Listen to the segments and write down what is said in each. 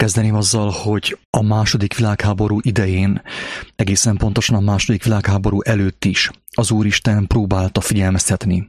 Kezdeném azzal, hogy a második világháború idején, egészen pontosan a második világháború előtt is az Úristen próbálta figyelmeztetni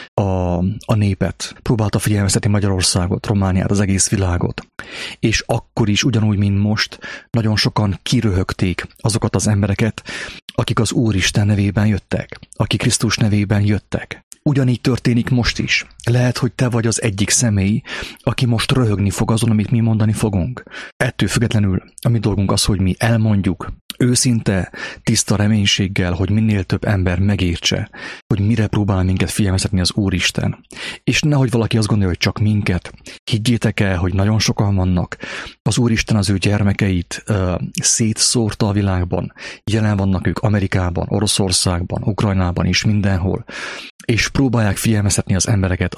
a népet, próbálta figyelmeztetni Magyarországot, Romániát, az egész világot. És akkor is, ugyanúgy, mint most, nagyon sokan kiröhögték azokat az embereket, akik az Úristen nevében jöttek, akik Krisztus nevében jöttek. Ugyanígy történik most is. Lehet, hogy te vagy az egyik személy, aki most röhögni fog azon, amit mi mondani fogunk. Ettől függetlenül a mi dolgunk az, hogy mi elmondjuk, őszinte, tiszta reménységgel, hogy minél több ember megértse, hogy mire próbál minket figyelmeztetni az Úristen. És nehogy valaki azt gondolja, hogy csak minket. Higgyétek el, hogy nagyon sokan vannak. Az Úristen az ő gyermekeit szétszórta a világban. Jelen vannak ők Amerikában, Oroszországban, Ukrajnában és mindenhol. És próbálják figyelmeztetni az embereket,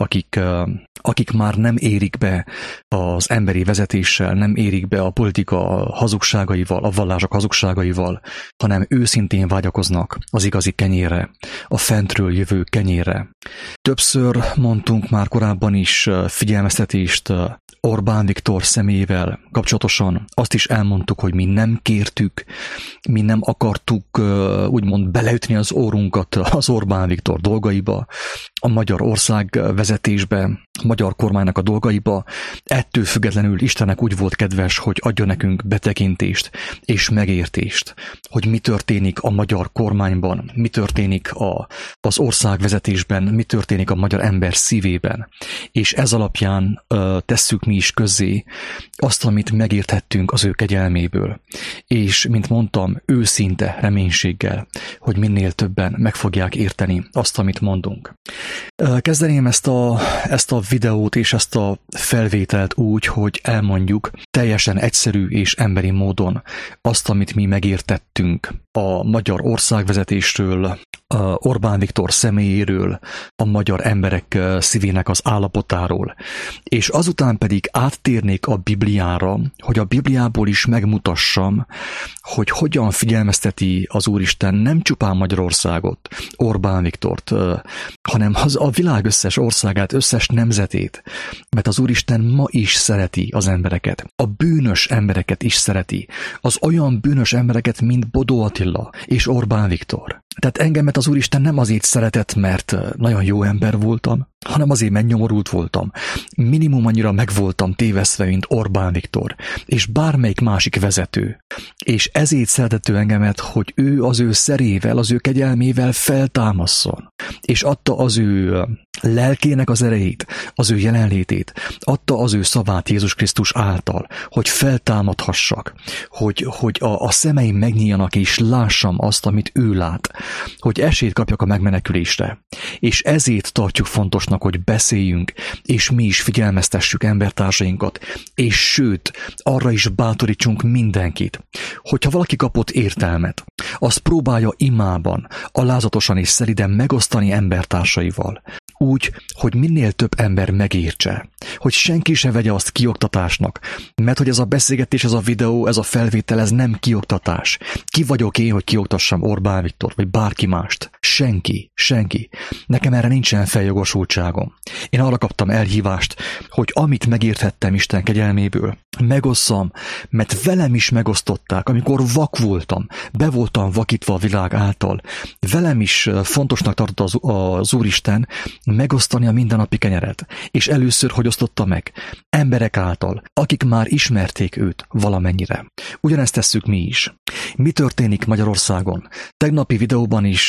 akik már nem érik be az emberi vezetéssel, nem érik be a politika hazugságaival, a vallások hazugságaival, hanem őszintén vágyakoznak az igazi kenyérre, a fentről jövő kenyérre. Többször mondtunk már korábban is figyelmeztetést Orbán Viktor személyével kapcsolatosan. Azt is elmondtuk, hogy mi nem kértük, mi nem akartuk úgymond beleütni az órunkat az Orbán Viktor dolgaiba, a magyar ország vezetésbe, a magyar kormánynak a dolgaiba. Ettől függetlenül Istennek úgy volt kedves, hogy adja nekünk betekintést és megértést, hogy mi történik a magyar kormányban, mi történik az ország vezetésben, mi történik a magyar ember szívében. És ez alapján tesszük mi is közzé azt, amit megérthettünk az ő kegyelméből. És, mint mondtam, őszinte reménységgel, hogy minél többen meg fogják érteni azt, amit mondunk. Kezdeném ezt a videót és ezt a felvételt úgy, hogy elmondjuk teljesen egyszerű és emberi módon azt, amit mi megértettünk a magyar országvezetésről, Orbán Viktor személyéről, a magyar emberek szívének az állapotáról. És azután pedig áttérnék a Bibliára, hogy a Bibliából is megmutassam, hogy hogyan figyelmezteti az Úristen nem csupán Magyarországot, Orbán Viktort, hanem a világ összes országát, összes nemzetét, mert az Úristen ma is szereti az embereket. A bűnös embereket is szereti. Az olyan bűnös embereket, mint Bodó Attila és Orbán Viktor. Tehát engemet az Úristen nem azért szeretett, mert nagyon jó ember voltam, hanem azért megnyomorult voltam. Minimum annyira meg voltam tévesztve, mint Orbán Viktor, és bármelyik másik vezető. És ezért szeretett ő engemet, hogy ő az ő szerével, az ő kegyelmével feltámasszon. És adta az ő lelkének az erejét, az ő jelenlétét, adta az ő szavát Jézus Krisztus által, hogy feltámadhassak, hogy a szemeim megnyíljanak és lássam azt, amit ő lát, hogy esélyt kapjak a megmenekülésre. És ezért tartjuk fontosnak, hogy beszéljünk, és mi is figyelmeztessük embertársainkat, és sőt, arra is bátorítsunk mindenkit, hogyha valaki kapott értelmet, azt próbálja imában, alázatosan és szeliden megosztani embertársaival, úgy, hogy minél több ember megértse, hogy senki se vegye azt kioktatásnak, mert hogy ez a beszélgetés, ez a videó, ez a felvétel, ez nem kioktatás. Ki vagyok én, hogy kioktassam Orbán Viktor, vagy bárki mást? Senki. Nekem erre nincsen feljogosultságom. Én arra kaptam elhívást, hogy amit megérthettem Isten kegyelméből, megosszam, mert velem is megosztották, amikor vak voltam, be voltam vakítva a világ által. Velem is fontosnak tartott az Úristen megosztani a mindennapi kenyeret. És először hogy osztotta meg? Emberek által, akik már ismerték őt valamennyire. Ugyanezt tesszük mi is. Mi történik Magyarországon? Tegnapi videóban is,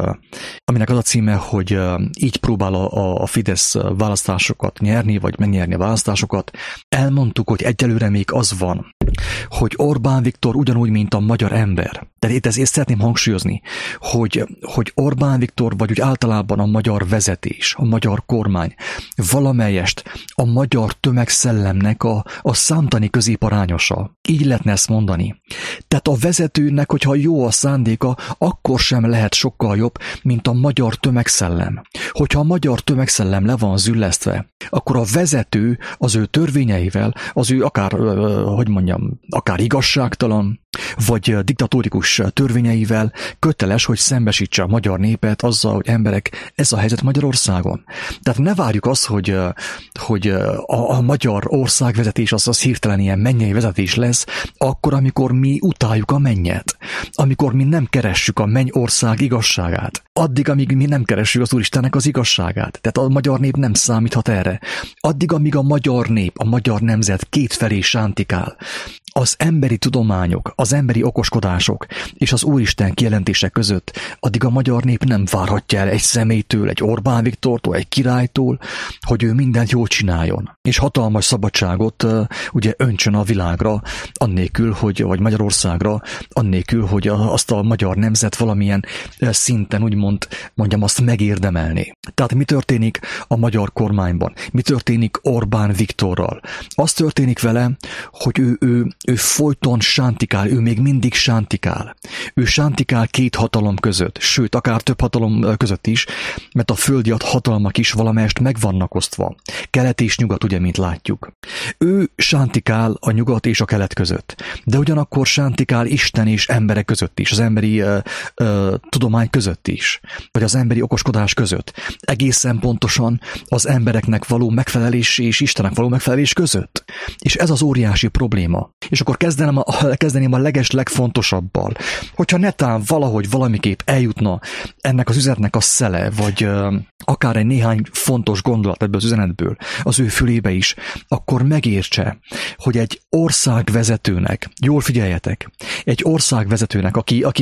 aminek az a címe, hogy így próbál a Fidesz választásokat nyerni, vagy megnyerni a választásokat, elmondtuk, hogy egyelőre még az van, hogy Orbán Viktor ugyanúgy, mint a magyar ember. Tehát itt ezt szeretném hangsúlyozni, hogy Orbán Viktor, vagy úgy általában a magyar vezetés, a magyar kormány valamelyest a magyar tömegszellemnek a számtani középarányosa. Így lehetne ezt mondani. Tehát a vezetőnek, hogyha jó a szándéka, akkor sem lehet sokkal jobb, mint a magyar tömegszellem. Hogyha a magyar tömegszellem le van züllesztve, akkor a vezető az ő törvényeivel, az ő akár igazságtalan, vagy diktatórikus törvényeivel köteles, hogy szembesítse a magyar népet azzal, hogy emberek, ez a helyzet Magyarországon. Tehát ne várjuk azt, hogy a magyar országvezetés az hirtelen ilyen mennyei vezetés lesz, akkor, amikor mi utáljuk a mennyet, amikor mi nem keressük a mennyország igazságát, addig, amíg mi nem keressük az Úristennek az igazságát. Tehát a magyar nép nem számíthat erre. Addig, amíg a magyar nép, a magyar nemzet kétfelé sántikál, az emberi tudományok, az emberi okoskodások és az Úristen kijelentése között, addig a magyar nép nem várhatja el egy személytől, egy Orbán Viktortól, egy királytól, hogy ő mindent jól csináljon. És hatalmas szabadságot ugye öntsön a világra, annélkül, vagy Magyarországra, annélkül, hogy azt a magyar nemzet valamilyen szinten mondjam azt megérdemelné. Tehát mi történik a magyar kormányban? Mi történik Orbán Viktorral? Az történik vele, hogy ő folyton sántikál, ő még mindig sántikál. Ő sántikál két hatalom között, sőt, akár több hatalom között is, mert a földi hatalmak is valamelyest meg vannak osztva. Kelet és nyugat, ugye, mint látjuk. Ő sántikál a nyugat és a kelet között, de ugyanakkor sántikál Isten és emberek között is, az emberi tudomány között is, vagy az emberi okoskodás között. Egészen pontosan az embereknek való megfelelés és Istennek való megfelelés között. És ez az óriási probléma. És akkor kezdeném a legfontosabbal. Hogyha netán valahogy valamiképp eljutna ennek az üzenetnek a szele, vagy akár egy néhány fontos gondolat ebből az üzenetből az ő fülébe is, akkor megértse, hogy egy országvezetőnek, jól figyeljetek, egy országvezetőnek,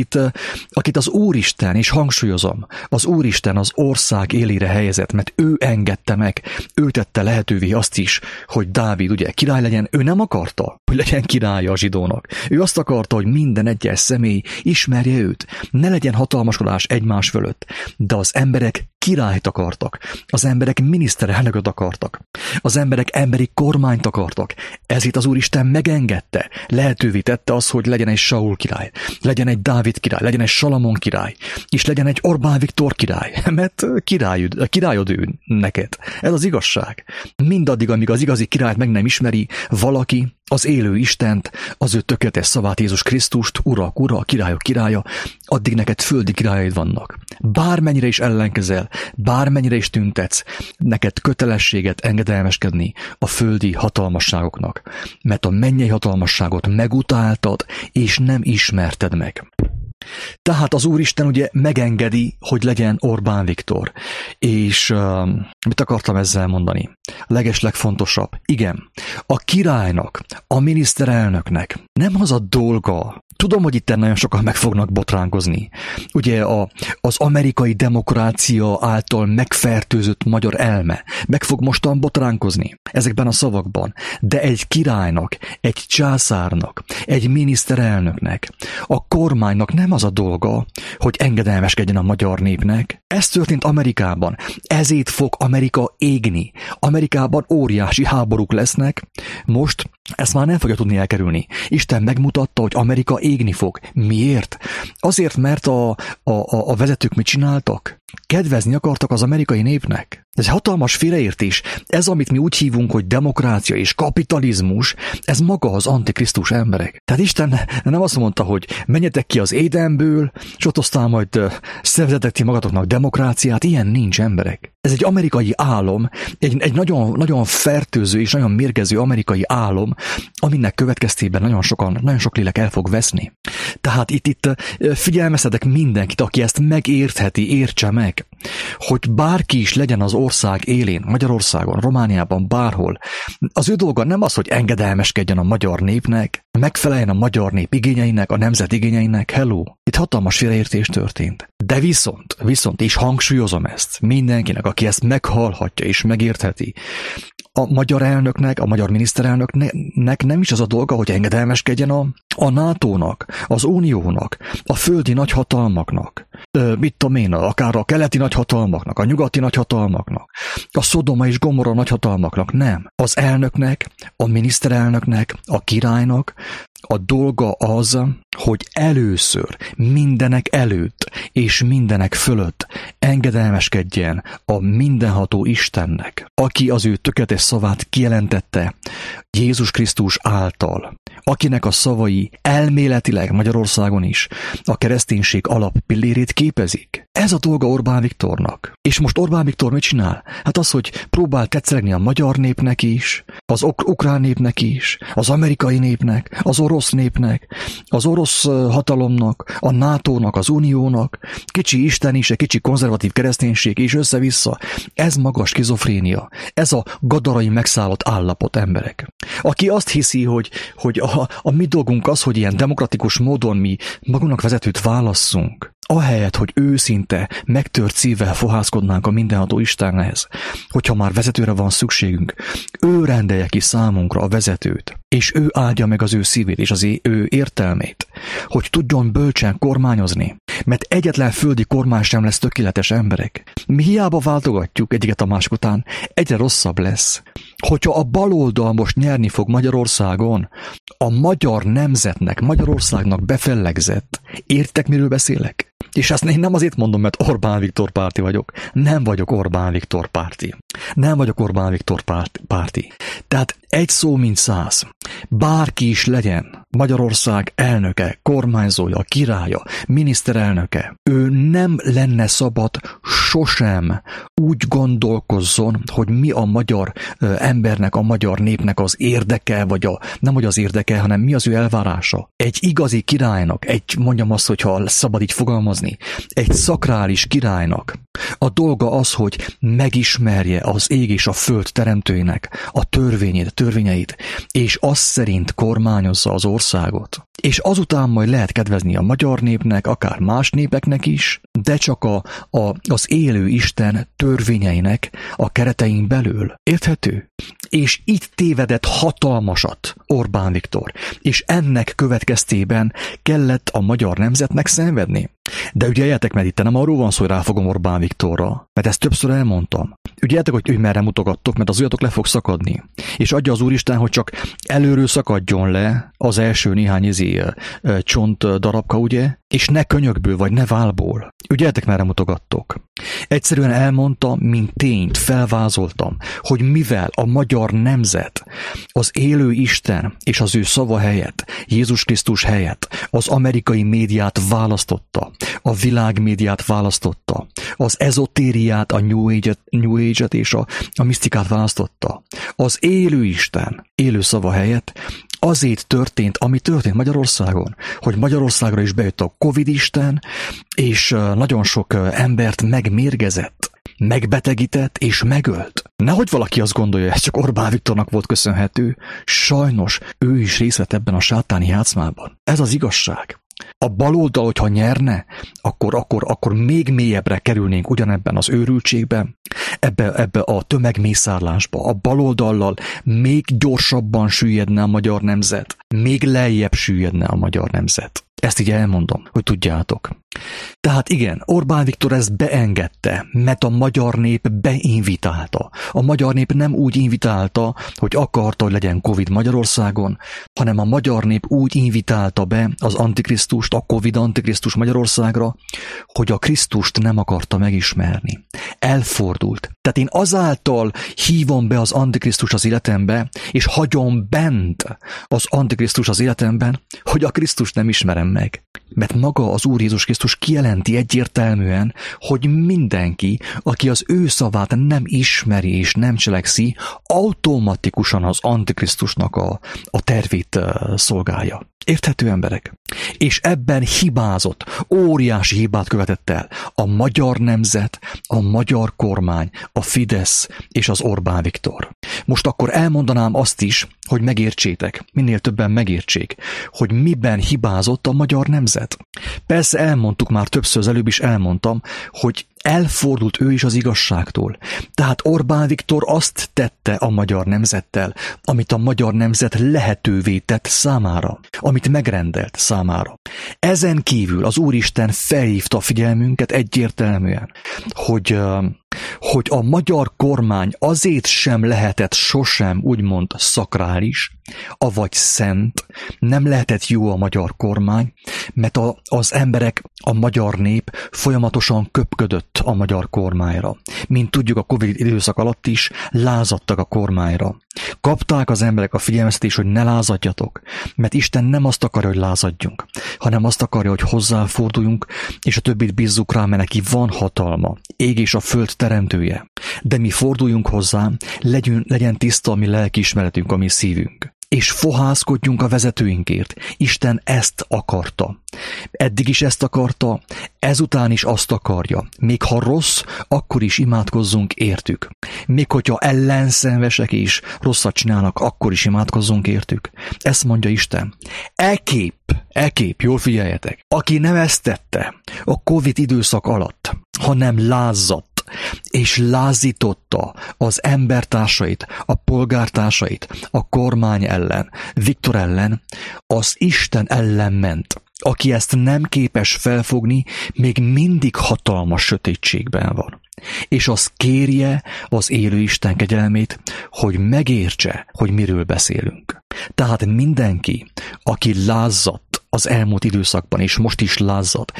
akit az Úristen, és hangsúlyozom, az Úristen az ország élére helyezett, mert ő engedte meg, ő tette lehetővé azt is, hogy Dávid ugye király legyen, ő nem akarta, hogy legyen királya a zsidónak. Ő azt akarta, hogy minden egyes személy ismerje őt, ne legyen hatalmaskodás egymás fölött, de az emberek királyt akartak, az emberek miniszterelnököt akartak, az emberek emberi kormányt akartak. Ezért az Úristen megengedte, lehetővé tette az, hogy legyen egy Saul király, legyen egy Dávid király, legyen egy Salamon király, és legyen egy Orbán Viktor király, mert királyod ő neked. Ez az igazság. Mindaddig, amíg az igazi királyt meg nem ismeri valaki, az élő Istent, az ő tökéletes szavát, Jézus Krisztust, Urak ura, királyok királya, addig neked földi királyaid vannak. Bármennyire is ellenkezel, bármennyire is tüntetsz, neked kötelességet engedelmeskedni a földi hatalmasságoknak, mert a mennyei hatalmasságot megutáltad, és nem ismerted meg. Tehát az Úristen ugye megengedi, hogy legyen Orbán Viktor. És mit akartam ezzel mondani? Legfontosabb. Igen, a királynak, a miniszterelnöknek nem az a dolga. Tudom, hogy itt nagyon sokan meg fognak botránkozni. Ugye az amerikai demokrácia által megfertőzött magyar elme meg fog mostan botránkozni ezekben a szavakban. De egy királynak, egy császárnak, egy miniszterelnöknek, a kormánynak nem az a dolga, hogy engedelmeskedjen a magyar népnek. Ez történt Amerikában. Ezért fog Amerika égni. Amerikában óriási háborúk lesznek. Most ezt már nem fogja tudni elkerülni. Isten megmutatta, hogy Amerika égni fog. Miért? Azért, mert a vezetők mit csináltak? Kedvezni akartak az amerikai népnek. Ez hatalmas félreértés. Ez, amit mi úgy hívunk, hogy demokrácia és kapitalizmus, ez maga az antikrisztus emberek. Tehát Isten nem azt mondta, hogy menjetek ki az Édenből, és ott aztán majd szervezetek ti magatoknak demokráciát. Ilyen nincs, emberek. Ez egy amerikai álom, egy nagyon, nagyon fertőző és nagyon mérgező amerikai álom, aminek következtében nagyon sok lélek el fog veszni. Tehát itt figyelmeztetek mindenkit, aki ezt megértheti, értse meg, hogy bárki is legyen az ország élén, Magyarországon, Romániában, bárhol. Az ő dolga nem az, hogy engedelmeskedjen a magyar népnek, megfeleljen a magyar nép igényeinek, a nemzet igényeinek. Hello! Itt hatalmas félreértés történt. De viszont, és hangsúlyozom ezt mindenkinek, aki ezt meghallhatja és megértheti, a magyar elnöknek, a magyar miniszterelnöknek nem is az a dolga, hogy engedelmeskedjen a NATO-nak, az Uniónak, a földi nagyhatalmaknak, mit tudom én, akár a keleti nagyhatalmaknak, a nyugati nagyhatalmaknak, a Szodoma és Gomorra nagyhatalmaknak, nem. Az elnöknek, a miniszterelnöknek, a királynak a dolga az, hogy először, mindenek előtt és mindenek fölött engedelmeskedjen a mindenható Istennek, aki az ő tökéletes szavát kijelentette, Jézus Krisztus által, akinek a szavai elméletileg Magyarországon is a kereszténység alappillérét képezik. Ez a dolga Orbán Viktornak. És most Orbán Viktor mit csinál? Hát az, hogy próbál tetszelegni a magyar népnek is, az ukrán népnek is, az amerikai népnek, az orosz népnek, az orosz hatalomnak, a NATO-nak, az Uniónak, kicsi Isten is, egy kicsi konzervatív kereszténység is össze-vissza. Ez maga skizofrénia. Ez a gadarai megszállott állapot, emberek. Aki azt hiszi, hogy a mi dolgunk az, hogy ilyen demokratikus módon mi magunknak vezetőt válasszunk, ahelyett, hogy őszinte, megtört szívvel fohászkodnánk a mindenható Istenhez, hogyha már vezetőre van szükségünk, ő rendelje ki számunkra a vezetőt, és ő áldja meg az ő szívét és az ő értelmét, hogy tudjon bölcsen kormányozni, mert egyetlen földi kormány sem lesz tökéletes, emberek. Mi hiába váltogatjuk egyiket a másik után, egyre rosszabb lesz. Hogyha a baloldal most nyerni fog Magyarországon, a magyar nemzetnek, Magyarországnak befellegzett. Értek, miről beszélek? És ezt én nem azért mondom, mert Orbán Viktor párti vagyok. Nem vagyok Orbán Viktor párti. Nem vagyok Orbán Viktor párti. Tehát egy szó mint száz. Bárki is legyen Magyarország elnöke, kormányzója, királya, miniszterelnöke, ő nem lenne szabad sosem úgy gondolkozzon, hogy mi a magyar embernek, a magyar népnek az érdeke, vagy nem hogy az érdeke, hanem mi az ő elvárása. Egy igazi királynak, mondjam azt, hogyha szabad így fogalmazni, egy szakrális királynak a dolga az, hogy megismerje az ég és a föld teremtőinek a törvényeit, és azt szerint kormányozza az országot. És azután majd lehet kedvezni a magyar népnek, akár más népeknek is, de csak az élő Isten törvényeinek a keretein belül. Érthető? És itt tévedett hatalmasat Orbán Viktor, és ennek következtében kellett a magyar nemzetnek szenvedni. De ügyeljetek, mert itt nem arról van szó, hogy ráfogom Orbán Viktorra, mert ezt többször elmondtam. Ügyeljetek, hogy merre mutogattok, mert az ujjatok le fog szakadni. És adja az Úristen, hogy csak előről szakadjon le az első néhány csont darabka, ugye? És ne könyökből, vagy ne válból. Ügyeljetek, merre mutogattok. Egyszerűen elmondtam, mint tényt, felvázoltam, hogy mivel a magyar nemzet az élő Isten és az ő szava helyett, Jézus Krisztus helyett az amerikai médiát választotta, a világ médiát választotta, az ezotériát, a New Age-et és a misztikát választotta. Az élő Isten, élő szava helyett azért történt, ami történt Magyarországon, hogy Magyarországra is bejött a Covid-isten, és nagyon sok embert megmérgezett, megbetegített és megölt. Nehogy valaki azt gondolja, ez csak Orbán Viktornak volt köszönhető, sajnos ő is részt vett ebben a sátáni játszmában. Ez az igazság. A baloldal, hogyha nyerne, akkor még mélyebbre kerülnénk ugyanebben az őrültségben, ebbe a tömegmészárlásba. A baloldallal még gyorsabban süllyedne a magyar nemzet, még lejjebb süllyedne a magyar nemzet. Ezt így elmondom, hogy tudjátok. Tehát igen, Orbán Viktor ezt beengedte, mert a magyar nép beinvitálta. A magyar nép nem úgy invitálta, hogy akarta, hogy legyen Covid Magyarországon, hanem a magyar nép úgy invitálta be az Antikrisztust, a Covid Antikrisztus Magyarországra, hogy a Krisztust nem akarta megismerni. Elfordult. Tehát én azáltal hívom be az Antikrisztust az életembe, és hagyom bent az Antikrisztus az életemben, hogy a Krisztust nem ismerem meg. Mert maga az Úr Jézus Krisztus kijelenti egyértelműen, hogy mindenki, aki az ő szavát nem ismeri és nem cselekszi, automatikusan az Antikrisztusnak a tervét szolgálja. Érthető, emberek? És ebben hibázott, óriási hibát követett el a magyar nemzet, a magyar kormány, a Fidesz és az Orbán Viktor. Most akkor elmondanám azt is, hogy megértsétek, minél többen megértsék, hogy miben hibázott a magyar nemzet. Persze elmondtuk már többször, az előbb is elmondtam, hogy elfordult ő is az igazságtól. Tehát Orbán Viktor azt tette a magyar nemzettel, amit a magyar nemzet lehetővé tett számára, amit megrendelt számára. Ezen kívül az Úristen felhívta a figyelmünket egyértelműen, hogy a magyar kormány azért sem lehetett sosem úgymond szakrális, avagy szent, nem lehetett jó a magyar kormány, mert az emberek, a magyar nép folyamatosan köpködött a magyar kormányra. Mint tudjuk, a Covid időszak alatt is lázadtak a kormányra. Kapták az emberek a figyelmeztetést, hogy ne lázadjatok, mert Isten nem azt akarja, hogy lázadjunk, hanem azt akarja, hogy hozzáforduljunk, és a többit bízzuk rá, mert neki van hatalma, ég és a föld teremtője. De mi forduljunk hozzá, legyen tiszta a mi lelkiismeretünk, a mi szívünk. És fohászkodjunk a vezetőinkért. Isten ezt akarta. Eddig is ezt akarta, ezután is azt akarja. Még ha rossz, akkor is imádkozzunk értük. Még hogyha ellenszenvesek is rosszat csinálnak, akkor is imádkozzunk értük. Ezt mondja Isten. Ekép, jól figyeljetek. Aki nem ezt tette a Covid időszak alatt, hanem lázadt, és lázította az embertársait, a polgártársait, a kormány ellen, Viktor ellen, az Isten ellen ment. Aki ezt nem képes felfogni, még mindig hatalmas sötétségben van. És az kérje az élő Isten kegyelmét, hogy megértse, hogy miről beszélünk. Tehát mindenki, aki lázzadt az elmúlt időszakban, és most is lázzad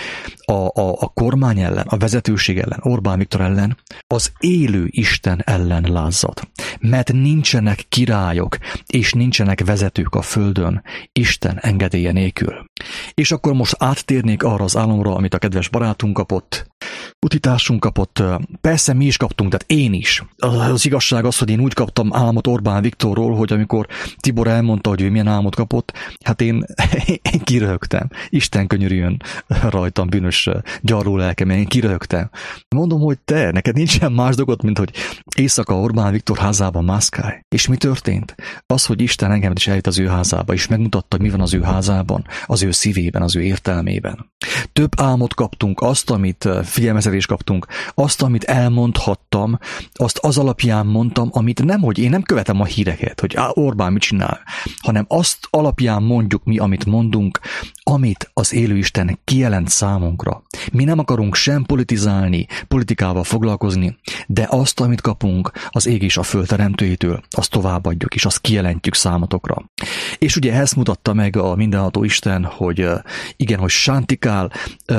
a kormány ellen, a vezetőség ellen, Orbán Viktor ellen, az élő Isten ellen lázzad. Mert nincsenek királyok, és nincsenek vezetők a földön Isten engedélye nélkül. És akkor most áttérnék arra az álomra, amit a kedves barátunk kapott, utitársunk kapott. Persze mi is kaptunk, tehát én is. Az igazság az, hogy én úgy kaptam álmot Orbán Viktorról, hogy amikor Tibor elmondta, hogy ő milyen álmot kapott, hát én kiröhögtem. Isten könyörüljön rajtam bűnös gyarló lelkem, én kiröhögtem. Mondom, hogy te, neked nincsen más dolgot, mint hogy éjszaka Orbán Viktor házában mászkálj. És mi történt? Az, hogy Isten engem is eljött az ő házába, és megmutatta, hogy mi van az ő házában, az ő szívében, az ő értelmében. Több álmot kaptunk, azt, amit figyelmeztetést kaptunk, azt, amit elmondhattam, azt az alapján mondtam, amit nem, hogy én nem követem a híreket, hogy Orbán mit csinál, hanem azt alapján mondjuk mi, amit mondunk, amit az élő Isten kijelent számunkra. Mi nem akarunk sem politizálni, politikával foglalkozni, de azt, amit kapunk az ég és a föld teremtőjétől, azt továbbadjuk, és azt kijelentjük számotokra. És ugye ezt mutatta meg a mindenható Isten, hogy igen, hogy sántikál,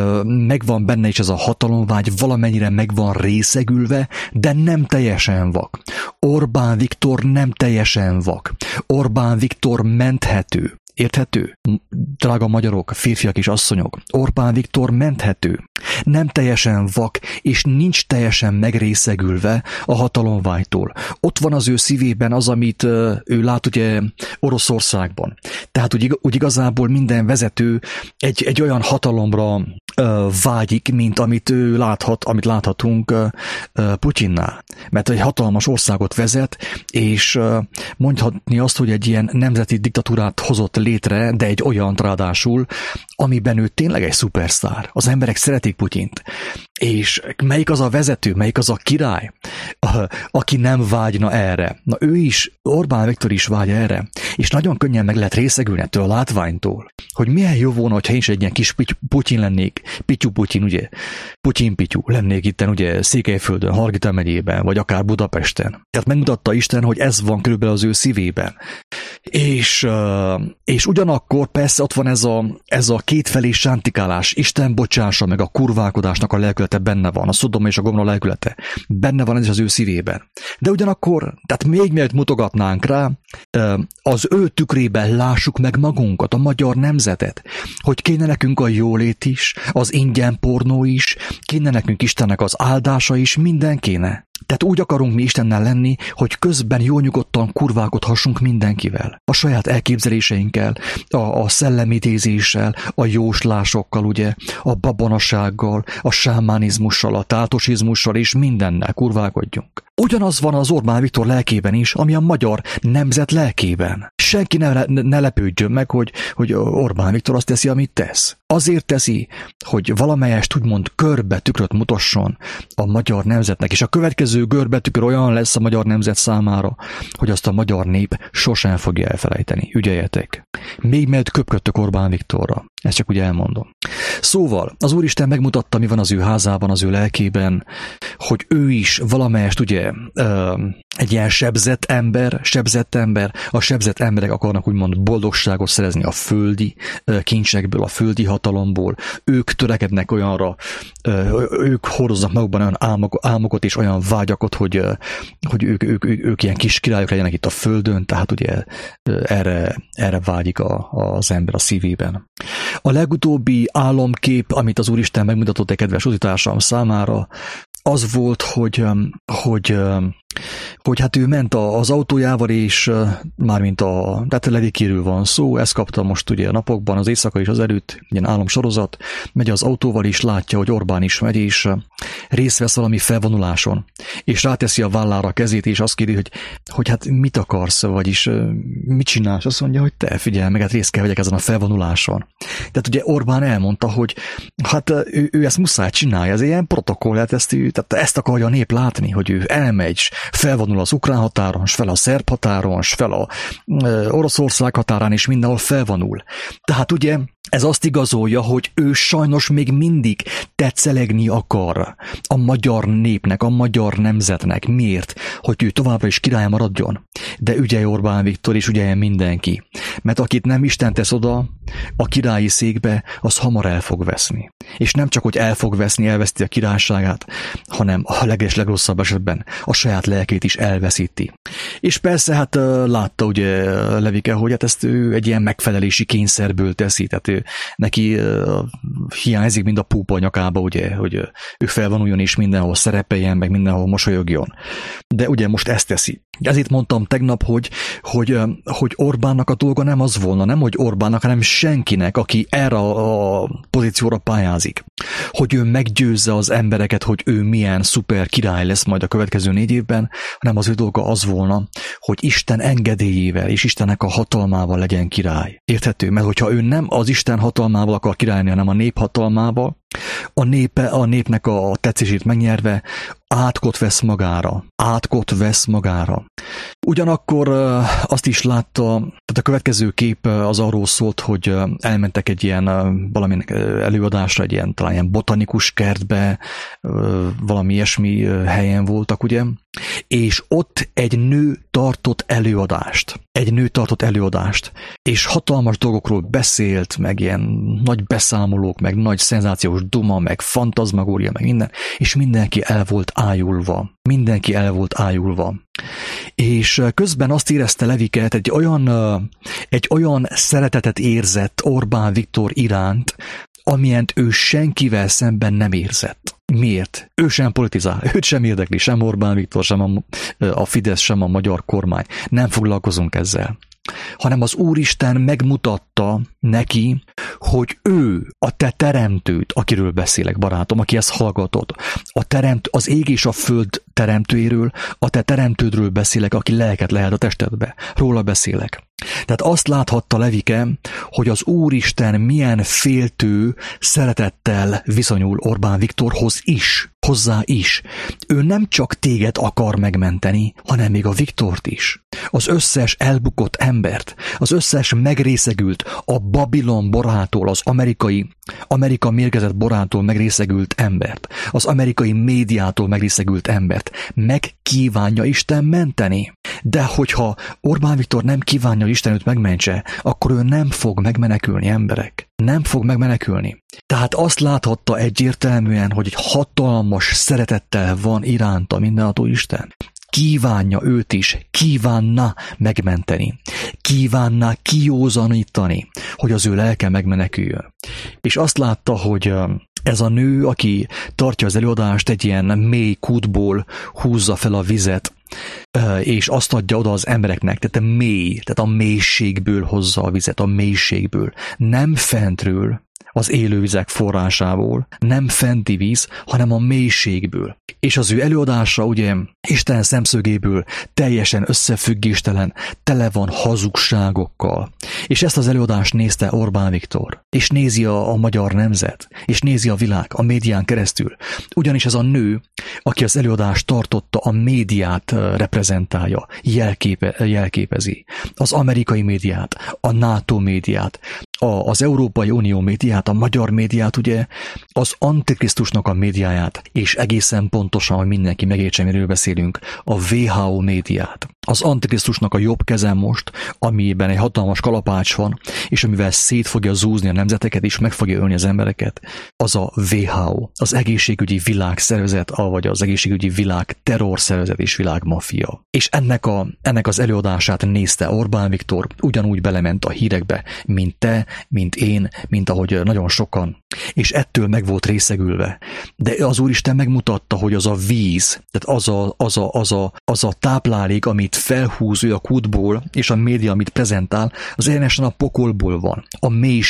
megvan benne is ez a hatalomvágy, valamennyire meg van részegülve, de nem teljesen vak. Orbán Viktor nem teljesen vak. Orbán Viktor menthető. Érthető? Drága magyarok, férfiak és asszonyok, Orbán Viktor menthető. Nem teljesen vak, és nincs teljesen megrészegülve a hatalomvágytól. Ott van az ő szívében az, amit ő lát ugye Oroszországban. Tehát úgy igazából minden vezető egy olyan hatalomra vágyik, mint amit ő láthat, amit láthatunk Putyinnál. Mert egy hatalmas országot vezet, és mondhatni azt, hogy egy ilyen nemzeti diktatúrát hozott létre, de egy olyan ráadásul, amiben ő tényleg egy szupersztár. Az emberek szeretik Putyint. És melyik az a vezető, melyik az a király, aki nem vágyna erre? Na ő is, Orbán Viktor is vágy erre. És nagyon könnyen meg lehet részegülni ettől a látványtól. Hogy milyen jó volna, hogyha én is egy ilyen kis Putyin lennék, Pityu-Putyin, ugye, Putyin-Pityu lennék itten, ugye, Székelyföldön, Hargita megyében, vagy akár Budapesten. Tehát megmutatta Isten, hogy ez van körülbelül az ő szívében. És ugyanakkor persze ott van ez a kétfelé sántikálás, Isten bocsássa meg, a kurválkodásnak a lelkülete benne van, a Szodoma és a Gomorra lelkülete. Benne van ez is az ő szívében. De ugyanakkor, tehát még mielőtt mutogatnánk rá, az ő tükrében lássuk meg magunkat, a magyar nemzetet, hogy kéne nekünk a jólét is, az ingyen pornó is, kéne nekünk Istennek az áldása is, minden kéne. Tehát úgy akarunk mi Istennel lenni, hogy közben jól nyugodtan kurválkodhassunk mindenkivel. A saját elképzeléseinkkel, a szellemidézéssel, a jóslásokkal, ugye, a babonasággal, a sámánizmussal, a táltosizmussal és mindennel kurválkodjunk. Ugyanaz van az Orbán Viktor lelkében is, ami a magyar nemzet lelkében. Senki ne lepődjön meg, hogy Orbán Viktor azt teszi, amit tesz. Azért teszi, hogy valamelyest úgymond görbetükröt mutasson a magyar nemzetnek, és a következő görbetükör olyan lesz a magyar nemzet számára, hogy azt a magyar nép sosem fogja elfelejteni. Ügyeljetek! Még mielőtt köpködtök Orbán Viktorra. Ezt csak úgy elmondom. Szóval az Úristen megmutatta, mi van az ő házában, az ő lelkében, hogy ő is valamelyest ugye egy ilyen sebzett ember, a sebzett emberek akarnak úgymond boldogságot szerezni a földi kincsekből, a földi hatalomból, ők törekednek olyanra, ők hordoznak magukban olyan álmokat és olyan vágyakat, hogy ők ilyen kis királyok legyenek itt a földön, tehát ugye erre vágyik az ember a szívében. A legutóbbi álomkép, amit az Úristen megmutatott egy kedves utitársam számára, az volt, hogy hát ő ment az autójával, és mármint tehát Levikéről van szó, ezt kapta most ugye a napokban, az éjszaka is az előtt, ilyen álomsorozat, megy az autóval, és látja, hogy Orbán is megy, és részt vesz valami felvonuláson, és ráteszi a vállára a kezét, és azt kéri, hogy hát mit akarsz, vagyis mit csinálsz? Azt mondja, hogy te figyelj meg, hát részt kell vegyek ezen a felvonuláson. Tehát ugye Orbán elmondta, hogy hát ő ezt muszáj csinálja, ez ilyen protokoll, tehát ezt akarja a nép látni, hogy ő elmegy, felvonul az ukrán határon, s fel a szerb határon, s fel a Oroszország határán, és mindenhol felvonul. Tehát ugye ez azt igazolja, hogy ő sajnos még mindig tetszelegni akar a magyar népnek, a magyar nemzetnek. Miért? Hogy ő továbbra is király maradjon. De ügyelj Orbán Viktor, és ügyeljen mindenki. Mert akit nem Isten tesz oda a királyi székbe, az hamar el fog veszni. És nem csak, hogy el fog veszni, elveszti a királyságát, hanem a legrosszabb esetben a saját lelkét is elveszíti. És persze hát látta ugye Levike, hogy hát ezt ő egy ilyen megfelelési kényszerből teszi, tehát neki hiányzik mind a púpa a nyakába, ugye, hogy ő felvonuljon és mindenhol szerepeljen, meg mindenhol mosolyogjon. De ugye most ezt teszi. Ezért mondtam tegnap, hogy Orbánnak a dolga nem az volna, nem hogy Orbánnak, hanem senkinek, aki erre a pozícióra pályázik. Hogy ő meggyőzze az embereket, hogy ő milyen szuper király lesz majd a következő 4 évben, hanem az ő dolga az volna, hogy Isten engedélyével és Istennek a hatalmával legyen király. Érthető? Mert hogyha ő nem az Isten hatalmával akar királyni, hanem a nép hatalmával, a népnek a tetszését megnyerve átkot vesz magára. Ugyanakkor azt is látta, tehát a következő kép az arról szólt, hogy elmentek egy ilyen valami előadásra, egy ilyen talán ilyen botanikus kertbe, valami ilyesmi helyen voltak, ugye? És ott egy nő tartott előadást, és hatalmas dolgokról beszélt, meg ilyen nagy beszámolók, meg nagy szenzációs duma, meg fantazmagória, meg minden, és mindenki el volt ájulva. És közben azt érezte Levike, egy olyan szeretetet érzett Orbán Viktor iránt, amilyent ő senkivel szemben nem érzett. Miért? Ő sem politizál, őt sem érdekli, sem Orbán Viktor, sem a Fidesz, sem a magyar kormány. Nem foglalkozunk ezzel. Hanem az Úristen megmutatta neki, hogy ő a te teremtőd, akiről beszélek, barátom, aki ezt hallgatod. Az ég és a föld teremtőjéről, a te teremtődről beszélek, aki lelket lehet a testedbe. Róla beszélek. Tehát azt láthatta Levike, hogy az Úristen milyen féltő szeretettel viszonyul Orbán Viktorhoz is, hozzá is. Ő nem csak téged akar megmenteni, hanem még a Viktort is. Az összes elbukott embert, az összes megrészegült, a Babilon borától, az Amerika mérgezett borától megrészegült embert, az amerikai médiától megrészegült embert meg kívánja Isten menteni. De hogyha Orbán Viktor nem kívánja, hogy Isten őt megmentse, akkor ő nem fog megmenekülni, emberek. Nem fog megmenekülni. Tehát azt láthatta egyértelműen, hogy egy hatalmas szeretettel van iránta mindenható Isten. Kívánja őt is, kívánna megmenteni, kívánna kijózanítani, hogy az ő lelke megmeneküljön. És azt látta, hogy ez a nő, aki tartja az előadást, egy ilyen mély kútból húzza fel a vizet, és azt adja oda az embereknek, tehát a mélységből hozza a vizet, a mélységből, nem fentről, az élővizek forrásából, nem fenti víz, hanem a mélységből. És az ő előadása ugye Isten szemszögéből teljesen összefüggéstelen, tele van hazugságokkal. És ezt az előadást nézte Orbán Viktor, és nézi a magyar nemzet, és nézi a világ a médián keresztül. Ugyanis ez a nő, aki az előadást tartotta, a médiát reprezentálja, jelképezi. Az amerikai médiát, a NATO médiát, az Európai Unió médiát, a magyar médiát, ugye az Antikrisztusnak a médiáját, és egészen pontosan, hogy mindenki megértse, miről beszélünk, a WHO médiát. Az Antikrisztusnak a jobb keze most, amiben egy hatalmas kalapács van, és amivel szét fogja zúzni a nemzeteket, és meg fogja ölni az embereket, az a WHO, az egészségügyi világszervezet, vagy az egészségügyi világ terrorszervezet és világmafia. És ennek az előadását nézte Orbán Viktor, ugyanúgy belement a hírekbe, mint te, mint én, mint ahogy nagyon sokan. És ettől meg volt részegülve. De az Úristen megmutatta, hogy az a víz, tehát az a táplálék, amit felhúz ő a kútból, és a média, amit prezentál, az egyenesen a pokolból van, a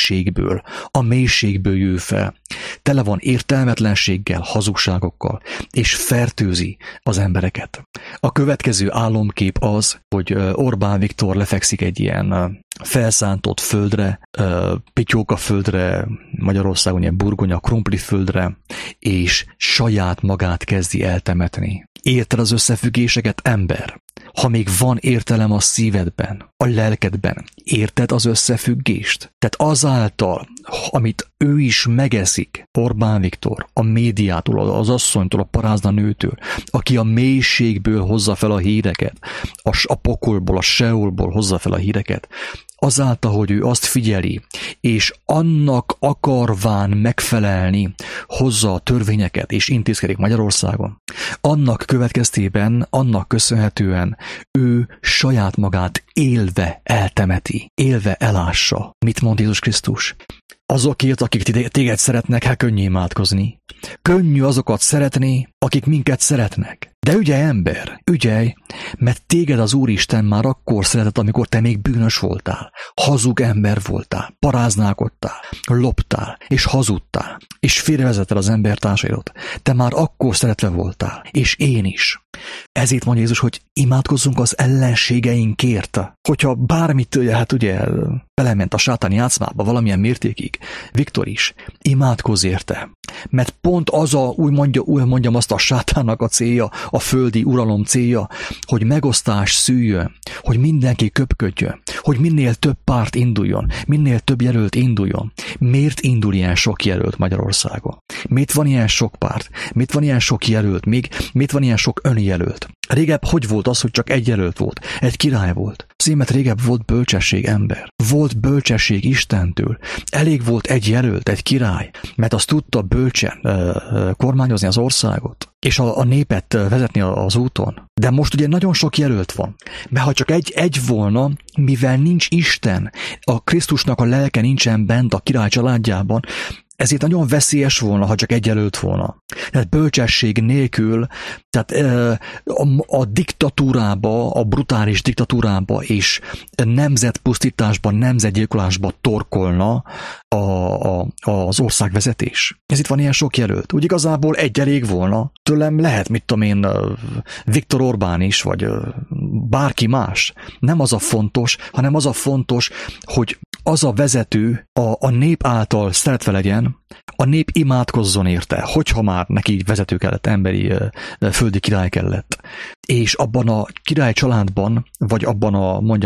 mélységből jő fel. Tele van értelmetlenséggel, hazugságokkal, és fertőzi az embereket. A következő álomkép az, hogy Orbán Viktor lefekszik egy ilyen felszántott földre, pityóka földre, Magyarországon ilyen burgonya, krumpli földre, és saját magát kezdi eltemetni. Érted az összefüggéseket, ember? Ha még van értelem a szívedben, a lelkedben, érted az összefüggést? Tehát azáltal, amit ő is megeszik, Orbán Viktor, a médiától, az asszonytól, a parázna nőtől, aki a mélységből hozza fel a híreket, a pokolból, a seolból hozza fel a híreket, azáltal, hogy ő azt figyeli, és annak akarván megfelelni, hozza a törvényeket, és intézkedik Magyarországon. Annak következtében, annak köszönhetően ő saját magát élve eltemeti, élve elássa. Mit mond Jézus Krisztus? Azokért, akik téged szeretnek, hát könnyű imádkozni. Könnyű azokat szeretni, akik minket szeretnek. De ügyelj, ember, ügyelj, mert téged az Úristen már akkor szeretett, amikor te még bűnös voltál, hazug ember voltál, paráználkodtál, loptál, és hazudtál, és félrevezetted az embertársaidat. Te már akkor szeretve voltál, és én is. Ezért mondja Jézus, hogy imádkozzunk az ellenségeinkért. Hogyha bármit, hát ugye belement a sátáni játszmába valamilyen mértékig, Viktor is, imádkozz érte. Mert pont az úgy mondjam azt a sátánnak a célja, a földi uralom célja, hogy megosztás szüljön, hogy mindenki köpködjön, hogy minél több párt induljon, minél több jelölt induljon. Miért indul ilyen sok jelölt Magyarországon? Miért van ilyen sok párt? Miért van ilyen sok jelölt? Miért van ilyen sok önjelölt? Régebb hogy volt az, hogy csak egy jelölt volt? Egy király volt. Szímet régebb volt bölcsesség, ember. Volt bölcsesség Istentől. Elég volt egy jelölt, egy király, mert azt tudta bölcsen kormányozni az országot, és a népet vezetni az úton. De most ugye nagyon sok jelölt van. Mert ha csak egy volna, mivel nincs Isten, a Krisztusnak a lelke nincsen bent a király családjában, ezért nagyon veszélyes volna, ha csak egy jelölt volna. Tehát bölcsesség nélkül, tehát a diktatúrába, a brutális diktatúrába és nemzetpusztításba, nemzetgyilkolásba torkolna az országvezetés. Ez itt van ilyen sok jelölt. Úgy igazából egy elég volna. Tőlem lehet, mit tudom én, Viktor Orbán is, vagy bárki más. Nem az a fontos, hanem az a fontos, hogy az a vezető a nép által szeretve legyen, a nép imádkozzon érte, hogyha már neki vezető kellett, emberi, földi király kellett. És abban a király családban, vagy abban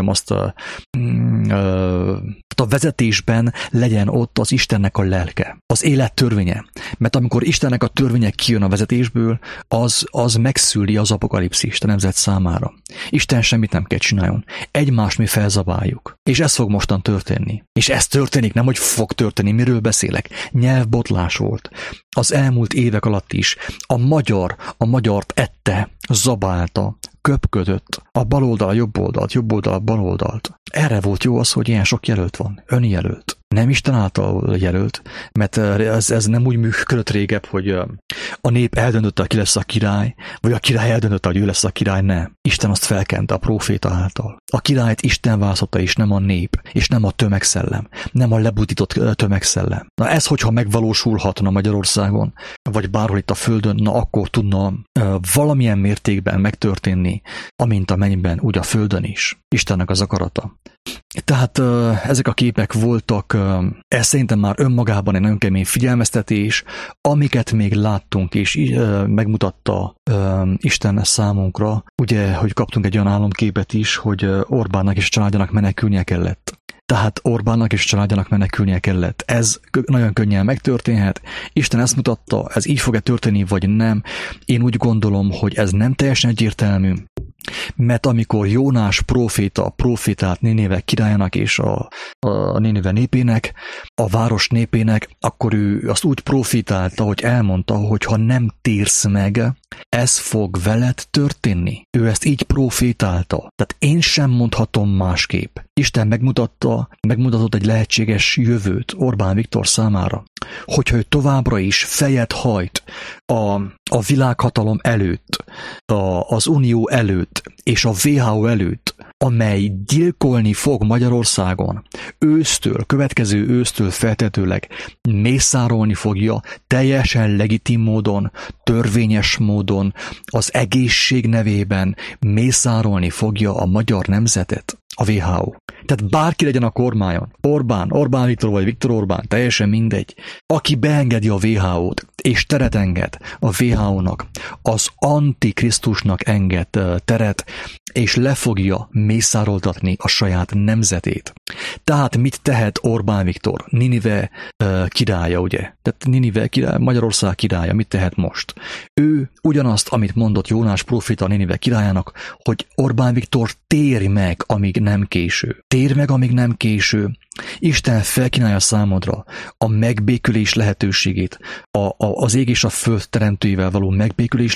a vezetésben legyen ott az Istennek a lelke, az élet törvénye. Mert amikor Istennek a törvénye kijön a vezetésből, az megszüli az apokalipszist a nemzet számára. Isten semmit nem kell csináljon. Egymást mi felzabáljuk. És ez fog mostan történni. És ez történik, nem hogy fog történni, miről beszélek. Nyelvbotlás volt. Az elmúlt évek alatt is a magyart ette, zabálta, köpködött, a baloldal, jobb oldalt, baloldalt. Erre volt jó az, hogy ilyen sok jelölt van, önjelölt. Nem Isten által jelölt, mert ez nem úgy működött régebb, hogy a nép eldöntötte, ki lesz a király, vagy a király eldöntötte, hogy ő lesz a király, nem. Isten azt felkente a próféta által. A királyt Isten választotta, és nem a nép, és nem a tömegszellem, nem a lebutított tömegszellem. Na ez, hogyha megvalósulhatna Magyarországon, vagy bárhol itt a földön, na akkor tudna valamilyen mértékben megtörténni, amint a mennyben, úgy a földön is. Istennek az akarata. Tehát ezek a képek voltak, ez szerintem már önmagában egy nagyon kemény figyelmeztetés, amiket még láttunk, és megmutatta Isten számunkra, ugye, hogy kaptunk egy olyan álomképet is, hogy Orbánnak és a családjának menekülnie kellett. Tehát Orbánnak és családjának menekülnie kellett. Ez nagyon könnyen megtörténhet. Isten ezt mutatta, ez így fog-e történni, vagy nem. Én úgy gondolom, hogy ez nem teljesen egyértelmű, mert amikor Jónás profétált Ninive királyának és a Ninive népének, a város népének, akkor ő azt úgy profétálta, hogy elmondta, hogy ha nem térsz meg, ez fog veled történni. Ő ezt így profétálta. Tehát én sem mondhatom másképp. Isten megmutatott egy lehetséges jövőt Orbán Viktor számára. Hogyha ő továbbra is fejet hajt a világhatalom előtt, az Unió előtt és a WHO előtt, amely gyilkolni fog Magyarországon, következő ősztől feltetőleg mészárolni fogja teljesen legitim módon, törvényes módon, az egészség nevében mészárolni fogja a magyar nemzetet, a WHO. Tehát bárki legyen a kormányon, Orbán Viktor vagy Viktor Orbán, teljesen mindegy. Aki beengedi a WHO-t, és teret enged a WHO-nak, az Antikrisztusnak enged teret, és le fogja mészároltatni a saját nemzetét. Tehát mit tehet Orbán Viktor? Ninive királya, ugye? Tehát Ninive király, Magyarország királya, mit tehet most? Ő ugyanazt, amit mondott Jónás próféta Ninive királyának, hogy Orbán Viktor térj meg, amíg nem késő. Térj meg, amíg nem késő. Isten felkínálja számodra a megbékülés lehetőségét, az ég és a föld teremtőivel való megbékülés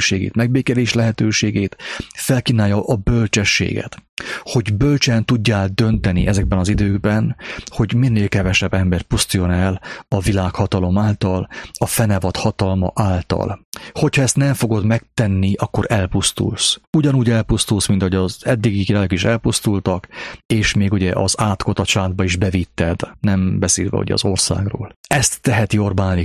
lehetőségét, felkínálja a bölcsességet, hogy bölcsen tudjál dönteni ezekben az időkben, hogy minél kevesebb ember pusztuljon el a világhatalom által, a fenevad hatalma által. Hogyha ezt nem fogod megtenni, akkor elpusztulsz. Ugyanúgy elpusztulsz, mint ahogy az eddigi királyok is elpusztultak, és még ugye az átkot a csádba is bevitted, nem beszélve ugye az országról. Ezt teheti Orbán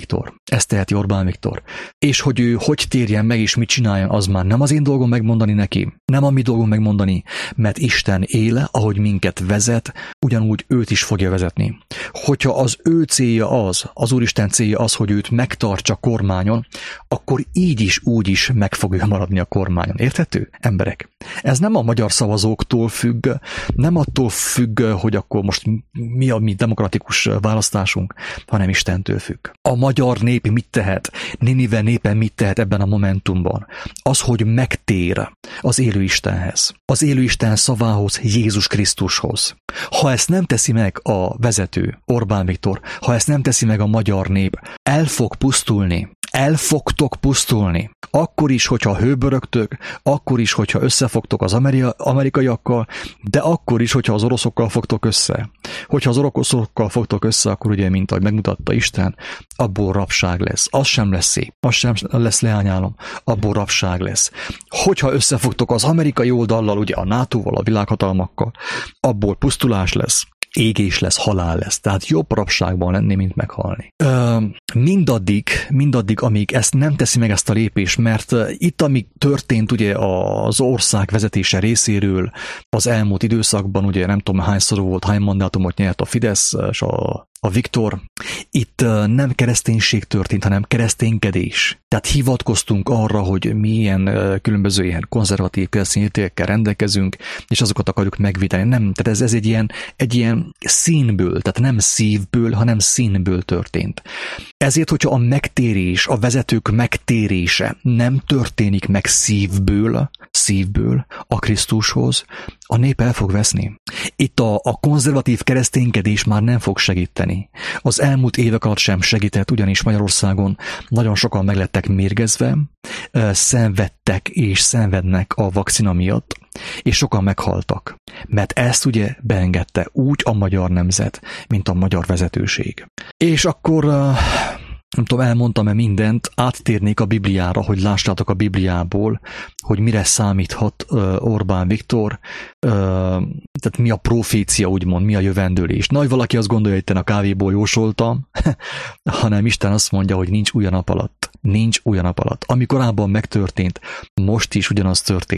Viktor. És hogy ő hogy térjen meg és mit csináljon, az már nem az én dolgom megmondani neki. Nem a mi dolgom megmondani, mert Isten éle, ahogy minket vezet, ugyanúgy őt is fogja vezetni. Hogyha az ő célja az Úristen célja az, hogy őt megtartsa kormányon, akkor így is, úgy is meg fogja maradni a kormányon. Érthető, emberek? Ez nem a magyar szavazóktól függ, nem attól függ, hogy akkor most mi a mi demokratikus választásunk, hanem Istentől függ. A magyar nép mit tehet? Ninive népe mit tehet ebben a momentumban? Az, hogy megtér az élő Istenhez. Az élő Isten szavához, Jézus Krisztushoz. Ha ezt nem teszi meg a vezető, Orbán Viktor, ha ezt nem teszi meg a magyar nép, el fogtok pusztulni. Akkor is, hogyha hőbörögtök, akkor is, hogyha összefogtok az amerikaiakkal, de akkor is, hogyha az oroszokkal fogtok össze. Hogyha az oroszokkal fogtok össze, akkor ugye, mint ahogy megmutatta Isten, abból rabság lesz. Az sem lesz szép, az sem lesz leányálom, abból rabság lesz. Hogyha összefogtok az amerikai oldallal, ugye a NATO-val, a világhatalmakkal, abból pusztulás lesz. Égés lesz, halál lesz. Tehát jobb rabságban lenni, mint meghalni. Mindaddig, amíg ezt nem teszi meg ezt a lépést, mert itt, amíg történt ugye az ország vezetése részéről az elmúlt időszakban, ugye nem tudom hányszor volt, hány mandátumot nyert a Fidesz és a Viktor, itt nem kereszténység történt, hanem kereszténykedés. Tehát hivatkoztunk arra, hogy milyen különböző ilyen konzervatív keresztény értékekkel rendelkezünk, és azokat akarjuk megvédeni. Nem, tehát ez egy ilyen színből, tehát nem szívből, hanem színből történt. Ezért, hogyha a megtérés, a vezetők megtérése nem történik meg szívből a Krisztushoz, a nép el fog veszni. Itt a konzervatív kereszténykedés már nem fog segíteni. Az elmúlt évek alatt sem segített, ugyanis Magyarországon nagyon sokan meglettek mérgezve, szenvedtek és szenvednek a vakcina miatt, és sokan meghaltak. Mert ezt ugye beengedte úgy a magyar nemzet, mint a magyar vezetőség. És akkor nem tudom, elmondtam-e mindent, áttérnék a Bibliára, hogy lássátok a Bibliából, hogy mire számíthat Orbán Viktor, tehát mi a profécia, úgymond, mi a jövendőlés. Nagy valaki azt gondolja, hogy itt a kávéból jósoltam, hanem Isten azt mondja, hogy nincs új a nap alatt. Nincs új a nap alatt. Ami korábban megtörtént, most is ugyanaz történik.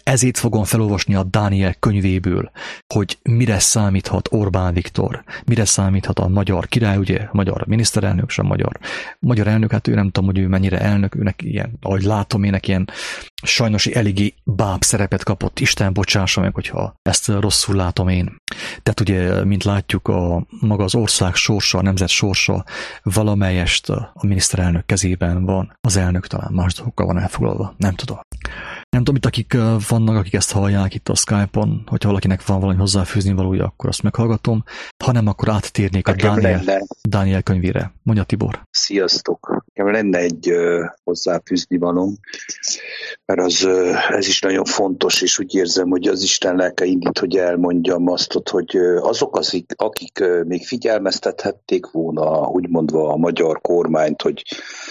Ezért fogom felolvasni a Dániel könyvéből, hogy mire számíthat Orbán Viktor, mire számíthat a magyar király, ugye, a magyar miniszterelnök, és a magyar elnök, hát ő nem tudom, hogy ő mennyire elnök, őnek ilyen, ahogy látom, ének ilyen sajnos eléggé báb szerepet kapott, Isten bocsássa meg, hogyha ezt rosszul látom én. Tehát ugye, mint látjuk, maga az ország sorsa, a nemzet sorsa valamelyest a miniszterelnök kezében van, az elnök talán más dolgokkal van elfoglalva, nem tudom. Nem tudom, itt akik vannak, akik ezt hallják itt a Skype-on, hogyha valakinek van valami hozzáfűzni valója, akkor azt meghallgatom. Ha nem, akkor áttérnék a Dániel könyvére. Mondja Tibor. Sziasztok! Nekem lenne egy hozzáfűzni valóm, mert ez is nagyon fontos, és úgy érzem, hogy az Isten lelke indít, hogy elmondjam azt, hogy azok, akik még figyelmeztethették volna, úgy mondva a magyar kormányt, hogy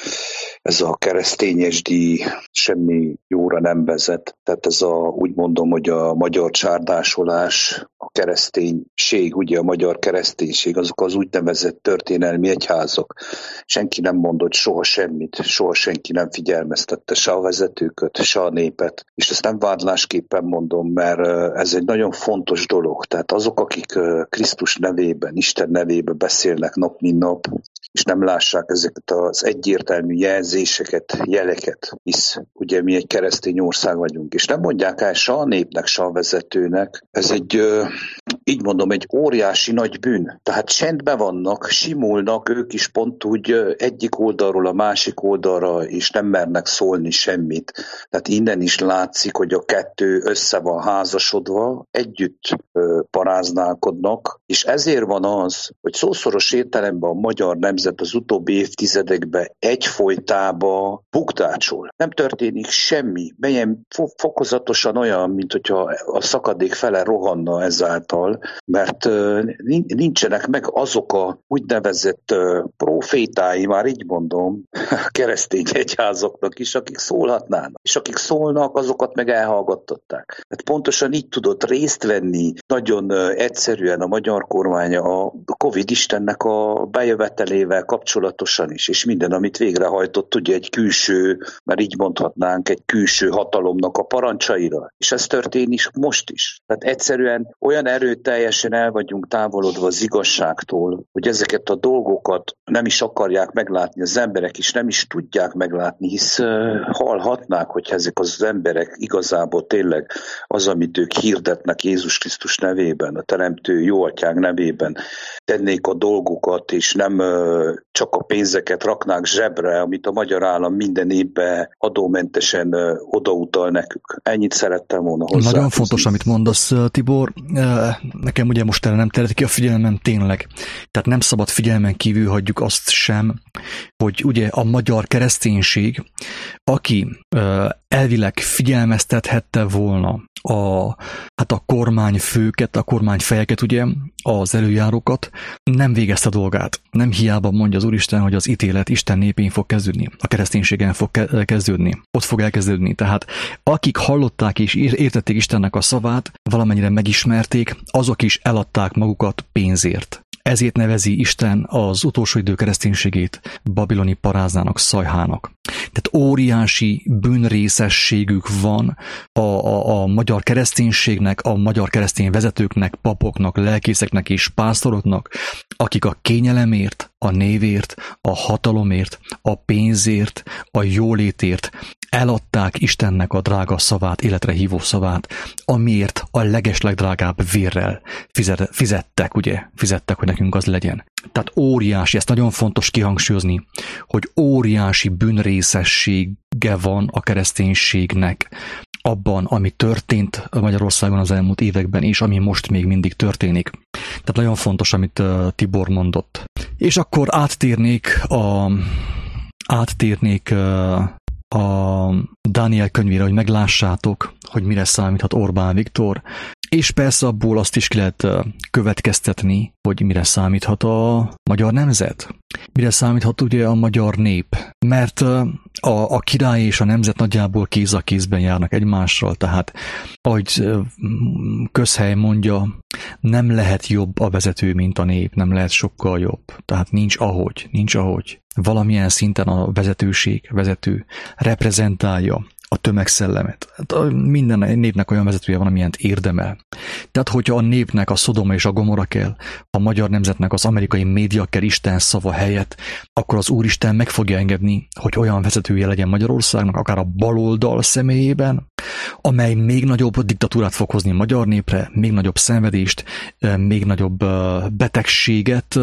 ez a keresztényes díj semmi jóra nem vezet. Tehát ez úgy mondom, hogy a magyar csárdásolás, a kereszténység, ugye a magyar kereszténység, azok az úgynevezett történelmi egyházak. Senki nem mondott soha semmit, soha senki nem figyelmeztette se a vezetőket, se a népet. És ezt nem vádlásképpen mondom, mert ez egy nagyon fontos dolog. Tehát azok, akik Krisztus nevében, Isten nevében beszélnek nap mint nap, és nem lássák ezeket az egyértelmű jelzéseket, jeleket, hisz ugye mi egy keresztény ország vagyunk, és nem mondják el se a népnek, se a vezetőnek. Ez egy, így mondom, egy óriási nagy bűn. Tehát csendben vannak, simulnak ők is pont úgy egyik oldalról a másik oldalra, és nem mernek szólni semmit. Tehát innen is látszik, hogy a kettő össze van házasodva, együtt paráználkodnak, és ezért van az, hogy szószoros értelemben a magyar nemzet az utóbbi évtizedekben egyfolytában bukdácsol. Nem történik semmi, melyen fokozatosan olyan, mint hogyha a szakadék fele rohanna ezáltal, mert nincsenek meg azok a úgynevezett profétái, már így mondom, keresztény egyházaknak is, akik szólhatnának. És akik szólnak, azokat meg elhallgattatták. Hát pontosan így tudott részt venni nagyon egyszerűen a magyar kormány a Covid Istennek a bejövetelével kapcsolatosan is, és minden, amit végrehajtott, ugye egy külső, már így mondhatnánk, egy külső hatalomnak a parancsaira. És ez történik most is. Tehát egyszerűen olyan erőteljesen el vagyunk távolodva az igazságtól, hogy ezeket a dolgokat nem is akarják meglátni, az emberek is nem is tudják meglátni, hisz hallhatnák, hogy ezek az emberek igazából tényleg az, amit ők hirdetnek Jézus Krisztus nevében, a Teremtő Jóatyánk nevében, tennék a dolgokat, és nem csak a pénzeket raknák zsebre, amit a magyar állam minden évben adómentesen odautal nekük. Ennyit szerettem volna hozzá. Nagyon fontos, amit mondasz, Tibor. Nekem ugye most erre nem terjed ki a figyelmem tényleg. Tehát nem szabad figyelmen kívül hagyjuk azt sem, hogy ugye a magyar kereszténység, aki elvileg figyelmeztethette volna a kormányfőket, a kormányfejeket, ugye, az előjárókat, nem végezte a dolgát. Nem hiába mondja az Úristen, hogy az ítélet Isten népén fog kezdődni, a kereszténységen fog kezdődni, ott fog elkezdődni. Tehát akik hallották és értették Istennek a szavát, valamennyire megismerték, azok is eladták magukat pénzért. Ezért nevezi Isten az utolsó idő kereszténységét babiloni paráznának, szajhának. Tehát óriási bűnrészességük van a magyar kereszténységnek, a magyar keresztény vezetőknek, papoknak, lelkészeknek és pásztoroknak, akik a kényelemért, a névért, a hatalomért, a pénzért, a jólétért eladták Istennek a drága szavát, életre hívó szavát, amiért a legeslegdrágább vérrel fizettek, hogy nekünk az legyen. Tehát óriási, ezt nagyon fontos kihangsúlyozni, hogy óriási bűnrészessége van a kereszténységnek abban, ami történt Magyarországon az elmúlt években, és ami most még mindig történik. Tehát nagyon fontos, amit Tibor mondott. És akkor áttérnék a Dániel könyvére, hogy meglássátok, hogy mire számíthat Orbán Viktor, és persze abból azt is ki lehet következtetni, hogy mire számíthat a magyar nemzet. Mire számíthat ugye a magyar nép. Mert a király és a nemzet nagyjából kéz a kézben járnak egymással, tehát ahogy közhely mondja, nem lehet jobb a vezető, mint a nép, nem lehet sokkal jobb. Tehát nincs ahogy. Valamilyen szinten a vezető reprezentálja a tömegszellemet. Minden népnek olyan vezetője van, amilyent érdemel. Tehát, hogyha a népnek a Szodoma és a Gomorra kell, a magyar nemzetnek az amerikai média kell Isten szava helyett, akkor az Úristen meg fogja engedni, hogy olyan vezetője legyen Magyarországnak, akár a baloldal személyében, amely még nagyobb diktatúrát fog hozni a magyar népre, még nagyobb szenvedést, még nagyobb betegséget,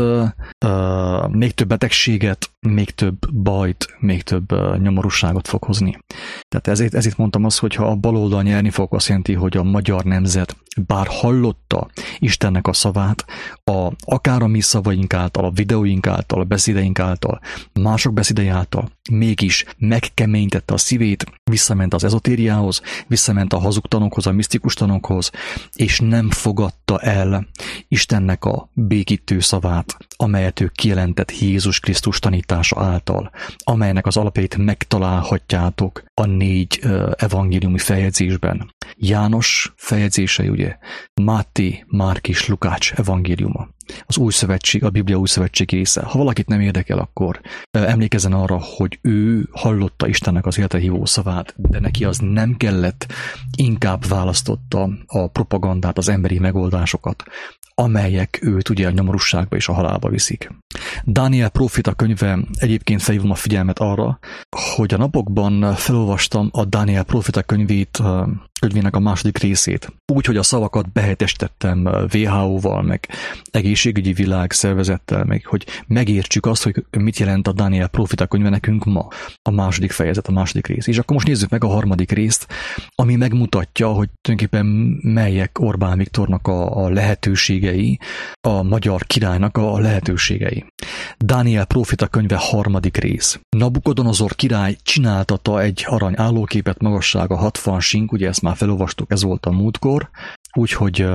még több bajt, még több nyomorúságot fog hozni. Tehát ezért mondtam azt, hogy ha a baloldal nyerni fog, azt jelenti, hogy a magyar nemzet bár hallotta Istennek a szavát, akár a mi szavaink által, a videóink által, a beszédeink által, mások beszédei által, mégis megkeményítette a szívét, visszament az ezotériához, visszament a hazugtanokhoz, a misztikus tanokhoz, és nem fogadta el Istennek a békítő szavát, amelyet ő kijelentett Jézus Krisztus tanítása által, amelynek az alapjait megtalálhatjátok a 4 evangéliumi feljegyzésben. János feljegyzései, ugye, Máté, Márk és Lukács evangéliuma. Az Új Szövetség, a Biblia Új Szövetség része. Ha valakit nem érdekel, akkor emlékezzen arra, hogy ő hallotta Istennek az életre hívó szavát, de neki az nem kellett, inkább választotta a propagandát, az emberi megoldásokat, amelyek őt ugye a nyomorúságba és a halálba viszik. Dániel próféta könyve, egyébként felhívom a figyelmet arra, hogy a napokban felolvastam a Dániel próféta könyvének a második részét. Úgy, hogy a szavakat behelyettesítettem WHO-val, meg egészségügyi világszervezettel, meg hogy megértsük azt, hogy mit jelent a Dániel próféta könyve nekünk ma, a második fejezet, a második rész. És akkor most nézzük meg a harmadik részt, ami megmutatja, hogy tulajdonképpen melyek Orbán Viktornak a lehetőségei, a magyar királynak a lehetőségei. Dániel próféta könyve harmadik rész. Nabukodonozor király csináltatta egy arany állóképet, magassága 60 sink, ugye ezt már felolvastuk, ez volt a múltkor, úgyhogy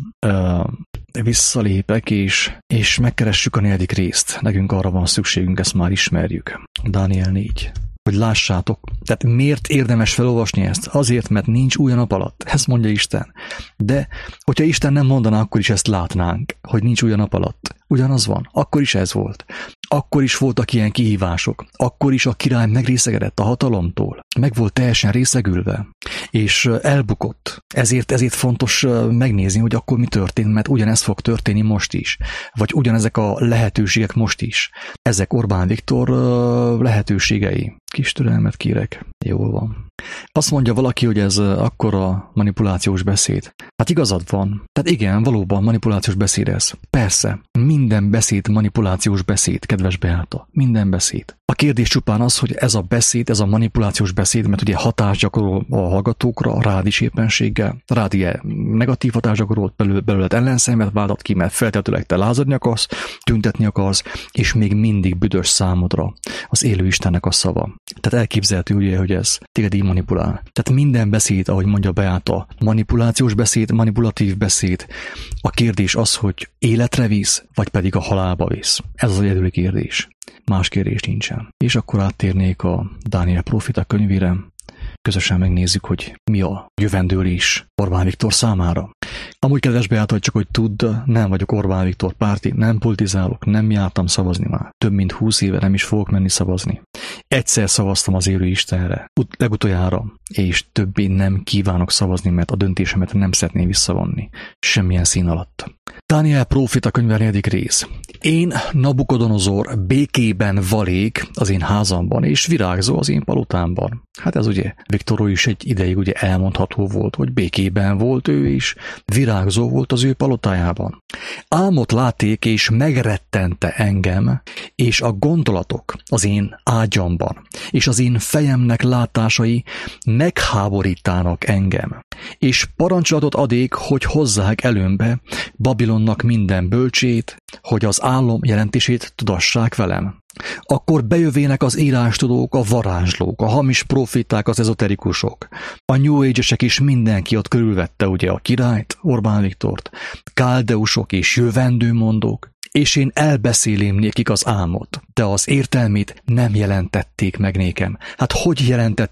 visszalépek, és megkeressük a 4. részt. Nekünk arra van szükségünk, ezt már ismerjük. Dániel 4. Hogy lássátok. Tehát miért érdemes felolvasni ezt? Azért, mert nincs új a nap alatt. Ezt mondja Isten. De, hogyha Isten nem mondaná, akkor is ezt látnánk, hogy nincs új a nap alatt. Ugyanaz van. Akkor is ez volt. Akkor is voltak ilyen kihívások. Akkor is a király megrészegedett a hatalomtól. Meg volt teljesen részegülve. És elbukott. Ezért fontos megnézni, hogy akkor mi történt, mert ugyanez fog történni most is. Vagy ugyanezek a lehetőségek most is. Ezek Orbán Viktor lehetőségei. Kis türelmet kérek. Jól van. Azt mondja valaki, hogy ez akkora manipulációs beszéd. Hát igazad van. Tehát igen, valóban manipulációs beszéd ez. Persze, minden beszéd manipulációs beszéd, kedves Beáta. Minden beszéd. A kérdés csupán az, hogy ez a beszéd, ez a manipulációs beszéd, mert ugye hatást gyakorol a hallgatókra, a rád is éppenséggel. Rád ilyen negatív hatást gyakorolt, belőled ellenszenvet vádat ki, mert feltétlenül te lázadni akarsz, tüntetni akarsz, és még mindig büdös számodra az élő Istennek a szava. Tehát elképzelhető ugye, hogy ez téged így manipulál. Tehát minden beszéd, ahogy mondja Beáta, manipulációs beszéd, manipulatív beszéd. A kérdés az, hogy életre visz, vagy pedig a halálba visz. Ez az egyedüli kérdés. Más kérdés nincsen. És akkor áttérnék a Dániel próféta könyvére. Közösen megnézzük, hogy mi a jövendőlés Orbán Viktor számára. Amúgy kedves Beáta, hogy csak hogy tudd, nem vagyok Orbán Viktor párti, nem politizálok, nem jártam szavazni már. Több mint 20 éve nem is fogok menni szavazni. Egyszer szavaztam az élő Istenre, legutoljára, és többé nem kívánok szavazni, mert a döntésemet nem szeretném visszavonni. Semmilyen szín alatt. Dániel próféta könyve 4. rész. Én, Nabukodonozor, békében valék az én házamban, és virágzó az én palotámban. Hát ez ugye Viktorról is egy ideig ugye elmondható volt, hogy békében volt ő is, virágzó volt az ő palotájában. Álmot láték, és megrettente engem, és a gondolatok az én ágyamban, és az én fejemnek látásai megháborítának engem. És parancsolatot adék, hogy hozzák előmbe Babilonnak minden bölcsét, hogy az álom jelentését tudassák velem. Akkor bejövének az írástudók, a varázslók, a hamis proféták, az ezoterikusok. A New Age-esek is mindenki ott körülvette ugye a királyt, Orbán Viktort, káldeusok és jövendőmondók, és én elbeszélém nékik az álmot, de az értelmét nem jelentették meg nékem. Hát hogy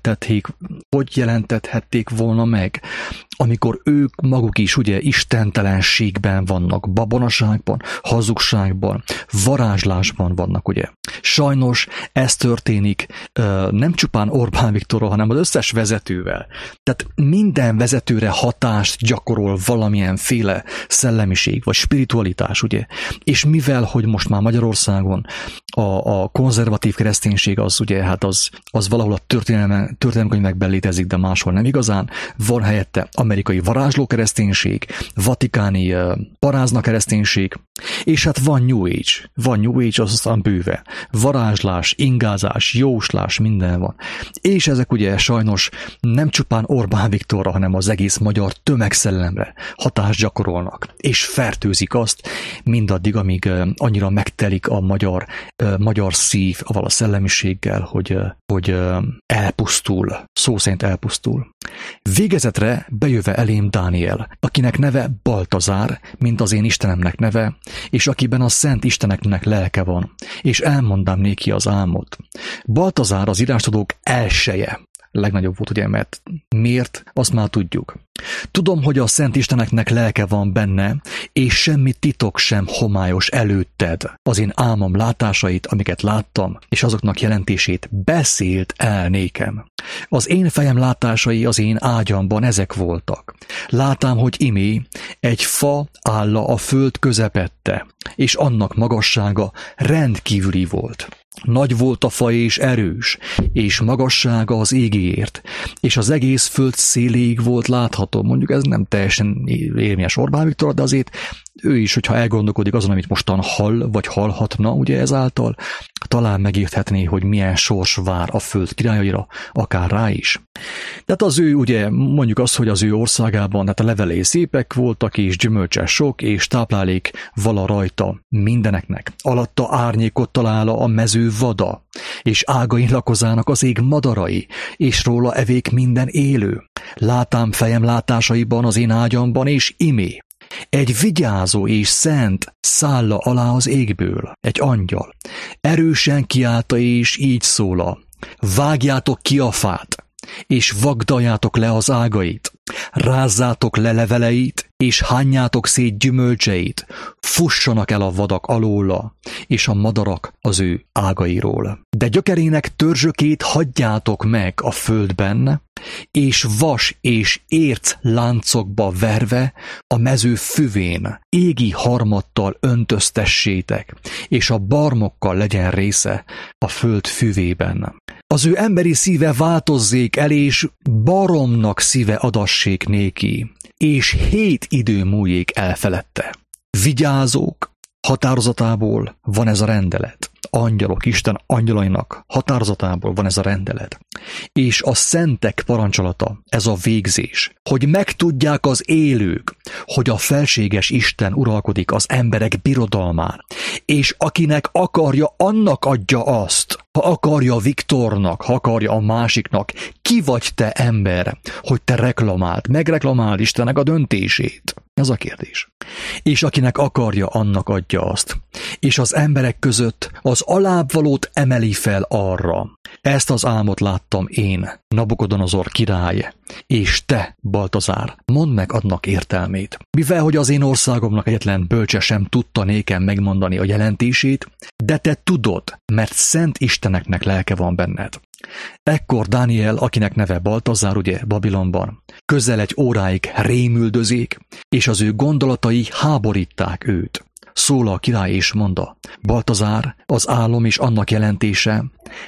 jelentethették volna meg, amikor ők maguk is ugye istentelenségben vannak, babonaságban, hazugságban, varázslásban vannak, ugye. Sajnos ez történik nem csupán Orbán Viktorral, hanem az összes vezetővel. Tehát minden vezetőre hatást gyakorol valamilyenféle szellemiség, vagy spiritualitás, ugye? És mivel, hogy most már Magyarországon a konzervatív kereszténység az ugye, hát az valahol a történelemkönyvekben létezik, de máshol nem igazán. Van helyette amerikai varázsló kereszténység, vatikáni parázna kereszténység, és hát van New Age. Van New Age, az aztán bőve. Varázslás, ingázás, jóslás, minden van. És ezek ugye sajnos nem csupán Orbán Viktorra, hanem az egész magyar tömegszellemre hatást gyakorolnak, és fertőzik azt mindaddig, amíg annyira megtelik a magyar szív avval a szellemiséggel, hogy elpusztul, szó szerint elpusztul. Végezetre bejöve elém Dániel, akinek neve Baltazár, mint az én Istenemnek neve, és akiben a szent Isteneknek lelke van, és elmondám néki az álmot. Baltazár az írástudók elseje. Legnagyobb volt, ugye, mert miért, azt már tudjuk. Tudom, hogy a szent Isteneknek lelke van benne, és semmi titok sem homályos előtted. Az én álmom látásait, amiket láttam, és azoknak jelentését beszélt el nékem. Az én fejem látásai az én ágyamban ezek voltak. Látám, hogy imé egy fa álla a föld közepette, és annak magassága rendkívüli volt. Nagy volt a fa és erős, és magassága az égéért, és az egész föld széléig volt látható. Mondjuk ez nem teljesen érvényes Orbán Viktor, de azért ő is, hogyha elgondolkodik azon, amit mostan hall, vagy hallhatna, ugye ezáltal, talán megérthetné, hogy milyen sors vár a föld királyaira, akár rá is. Tehát az ő, ugye, mondjuk azt, hogy az ő országában, hát a levelei szépek voltak, és gyümölcses sok, és táplálék vala rajta mindeneknek. Alatta árnyékot talál a mező vada, és ágain lakozának az ég madarai, és róla evék minden élő. Látám fejem látásaiban az én ágyamban, és imé. Egy vigyázó és szent szálla alá az égből, egy angyal. Erősen kiállta és így szóla: vágjátok ki a fát, és vagdaljátok le az ágait, rázzátok le leveleit, és hányjátok szét gyümölcseit, fussanak el a vadak alóla, és a madarak az ő ágairól. De gyökerének törzsökét hagyjátok meg a földben, és vas és érc láncokba verve a mező füvén égi harmattal öntöztessétek, és a barmokkal legyen része a föld füvében. Az ő emberi szíve változzék el, és baromnak szíve adassék néki, és 7 idő múljék el felette. Vigyázók határozatából van ez a rendelet. Angyalok, Isten angyalainak határozatából van ez a rendelet. És a szentek parancsolata, ez a végzés, hogy megtudják az élők, hogy a felséges Isten uralkodik az emberek birodalmán, és akinek akarja, annak adja azt. Ha akarja Viktornak, ha akarja a másiknak, ki vagy te ember, hogy te megreklamáld Istennek a döntését? Ez a kérdés. És akinek akarja, annak adja azt. És az emberek között az alábbvalót emeli fel arra. Ezt az álmot láttam én, Nabukodonozor király, és te, Baltazár, mondd meg annak értelmét. Mivel, hogy az én országomnak egyetlen bölcse sem tudta nékem megmondani a jelentését, de te tudod, mert szent Isteneknek lelke van benned. Ekkor Dániel, akinek neve Baltazár, ugye Babilonban, közel 1 óráig rémüldözik, és az ő gondolatai háborítták őt. Szól a király és mondta: Baltazár, az álom és annak jelentése,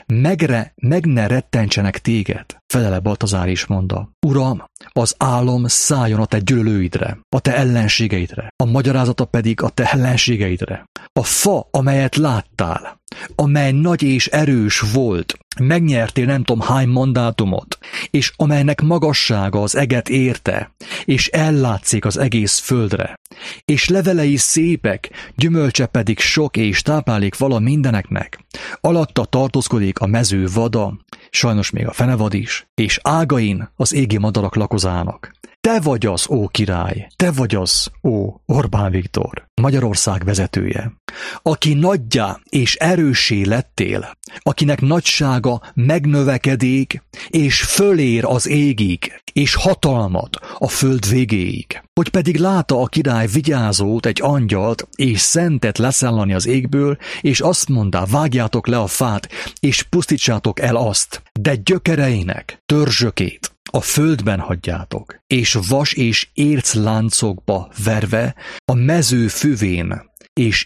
meg ne rettentsenek téged. Felele Baltazár és mondta: Uram, az álom szálljon a te gyűlölőidre, a te ellenségeidre, a magyarázata pedig a te ellenségeidre. A fa, amelyet láttál, amely nagy és erős volt, megnyertél nem tudom hány mandátumot, és amelynek magassága az eget érte, és ellátszik az egész földre, és levelei szépek, gyümölcse pedig sok, és táplálék vala mindeneknek. Alatta tartózkodik a mező vada, sajnos még a fenevad is, és ágain az égi madarak lakozának. te vagy az, ó király, te vagy az, ó Orbán Viktor, Magyarország vezetője, aki nagyjá és erőssé lettél, akinek nagysága megnövekedik, és fölér az égig, és hatalmad a föld végéig. Hogy pedig látta a király vigyázót, egy angyalt, és szentet leszállani az égből, és azt mondta, vágjátok le a fát, és pusztítsátok el azt, de gyökereinek törzsökét a földben hagyjátok, és vas és érc láncokba verve a mező füvén, és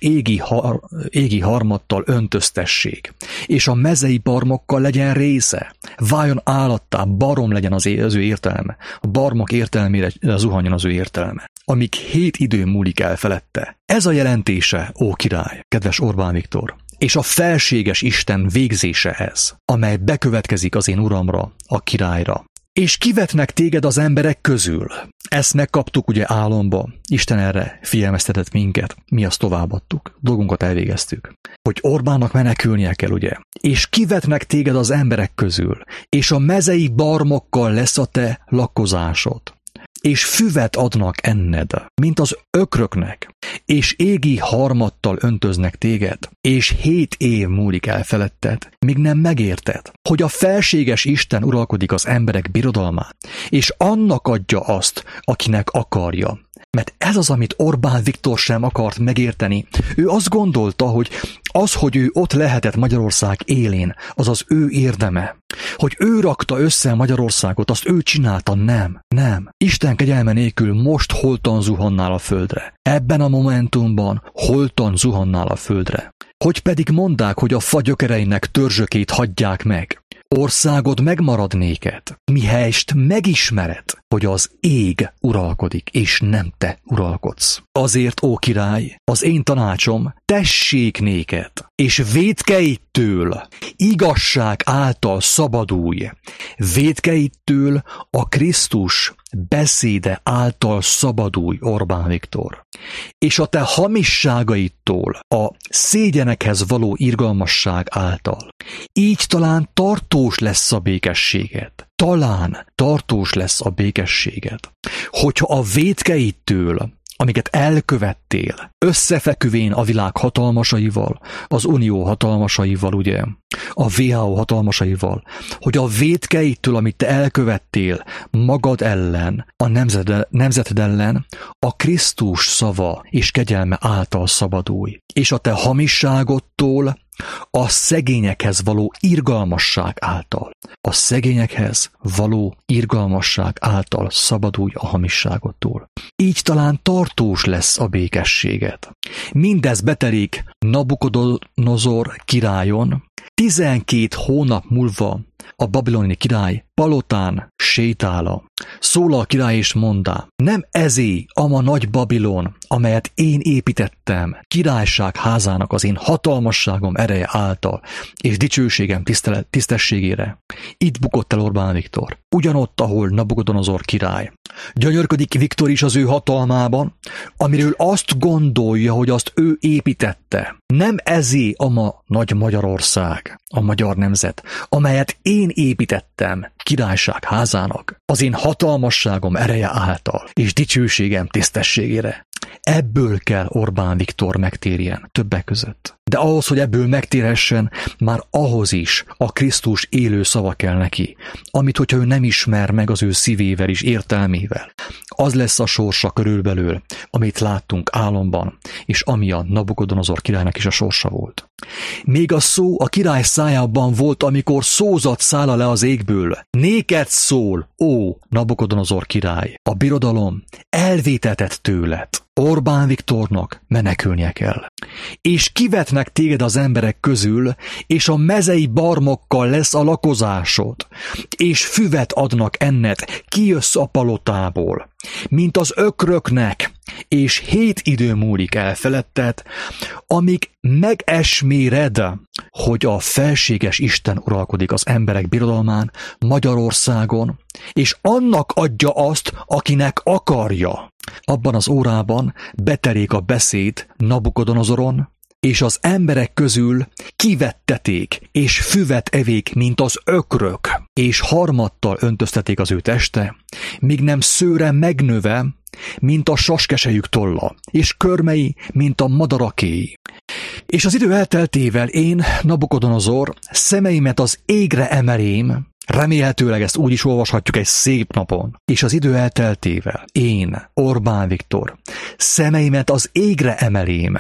égi harmattal öntöztessék, és a mezei barmokkal legyen része, váljon állattá, barom legyen az ő értelme, a barmok értelmére zuhanjon az ő értelme, amíg 7 idő múlik el felette. Ez a jelentése, ó király, kedves Orbán Viktor, és a felséges Isten végzése ez, amely bekövetkezik az én uramra, a királyra. És kivetnek téged az emberek közül. Ezt megkaptuk ugye álomba, Isten erre figyelmeztetett minket, mi azt továbbadtuk, dolgunkat elvégeztük. Hogy Orbánnak menekülnie kell, ugye? És kivetnek téged az emberek közül, és a mezei barmokkal lesz a te lakozásod. És füvet adnak enned, mint az ökröknek, és égi harmattal öntöznek téged, és 7 év múlik el feletted, míg nem megérted, hogy a felséges Isten uralkodik az emberek birodalmán, és annak adja azt, akinek akarja. Mert ez az, amit Orbán Viktor sem akart megérteni. Ő azt gondolta, hogy az, hogy ő ott lehetett Magyarország élén, az az ő érdeme. Hogy ő rakta össze Magyarországot, azt ő csinálta, nem. Isten kegyelme nélkül most holtan zuhannál a földre. Ebben a momentumban holtan zuhannál a földre. Hogy pedig mondák, hogy a fa gyökereinek törzsökét hagyják meg. Országod megmarad néked, mihelyst megismered, hogy az ég uralkodik, és nem te uralkodsz. Azért, ó király, az én tanácsom, tessék néked, és vétkeidtől, igazság által szabadulj. Vétkeidtől a Krisztus beszéde által szabadulj, Orbán Viktor. És a te hamisságaidtól, a szégyenekhez való irgalmasság által. Így talán tartós lesz a békességed. Hogyha a vétkeidtől, amiket elkövettél, összefeküvén a világ hatalmasaival, az Unió hatalmasaival, ugye, a WHO hatalmasaival, hogy a vétkeidtől, amit te elkövettél magad ellen, a nemzeted ellen, a Krisztus szava és kegyelme által szabadulj. És a te hamisságodtól, a szegényekhez való irgalmasság által. A szegényekhez való irgalmasság által szabadulj a hamisságottól. Így talán tartós lesz a békességed. Mindez betelik Nabukodonozor királyon, 12 hónap múlva a babiloni király palotán sétála. Szól a király és mondá, nem ezé ama nagy Babilon, amelyet én építettem, királyság házának az én hatalmasságom ereje által, és dicsőségem tisztességére. Itt bukott el Orbán Viktor. Ugyanott, ahol Nabukodonozor király. Gyönyörködik Viktor is az ő hatalmában, amiről azt gondolja, hogy azt ő építette. Nem ezé ama nagy Magyarország, a magyar nemzet, amelyet én építettem, királyság házának, az én hatalmasságom ereje által, és dicsőségem tisztességére. Ebből kell Orbán Viktor megtérjen többek között. De ahhoz, hogy ebből megtérhessen, már ahhoz is a Krisztus élő szava kell neki, amit, hogyha ő nem ismer meg az ő szívével és értelmével. Az lesz a sorsa körülbelül, amit láttunk álomban, és ami a Nabukodonozor királynak is a sorsa volt. Még a szó a király szájában volt, amikor szózat száll le az égből. Néked szól, ó Nabukodonozor király, a birodalom elvétetett tőled. Orbán Viktornak menekülnie kell. És kivetnek téged az emberek közül, és a mezei barmokkal lesz a lakozásod, és füvet adnak enned, kijössz a palotából, mint az ökröknek, és 7 idő múlik el feletted, amíg megesméred, hogy a felséges Isten uralkodik az emberek birodalmán, Magyarországon, és annak adja azt, akinek akarja. Abban az órában beterik a beszéd Nabukodonozoron, és az emberek közül kivetteték, és füvet evék, mint az ökrök, és harmattal öntözteték az ő teste, míg nem szőre megnöve, mint a saskesejük tolla, és körmei, mint a madarakéi. És az idő elteltével én, Nabukodonozor, szemeimet az égre emelém, remélhetőleg ezt úgy is olvashatjuk egy szép napon, és az idő elteltével én, Orbán Viktor, szemeimet az égre emelém,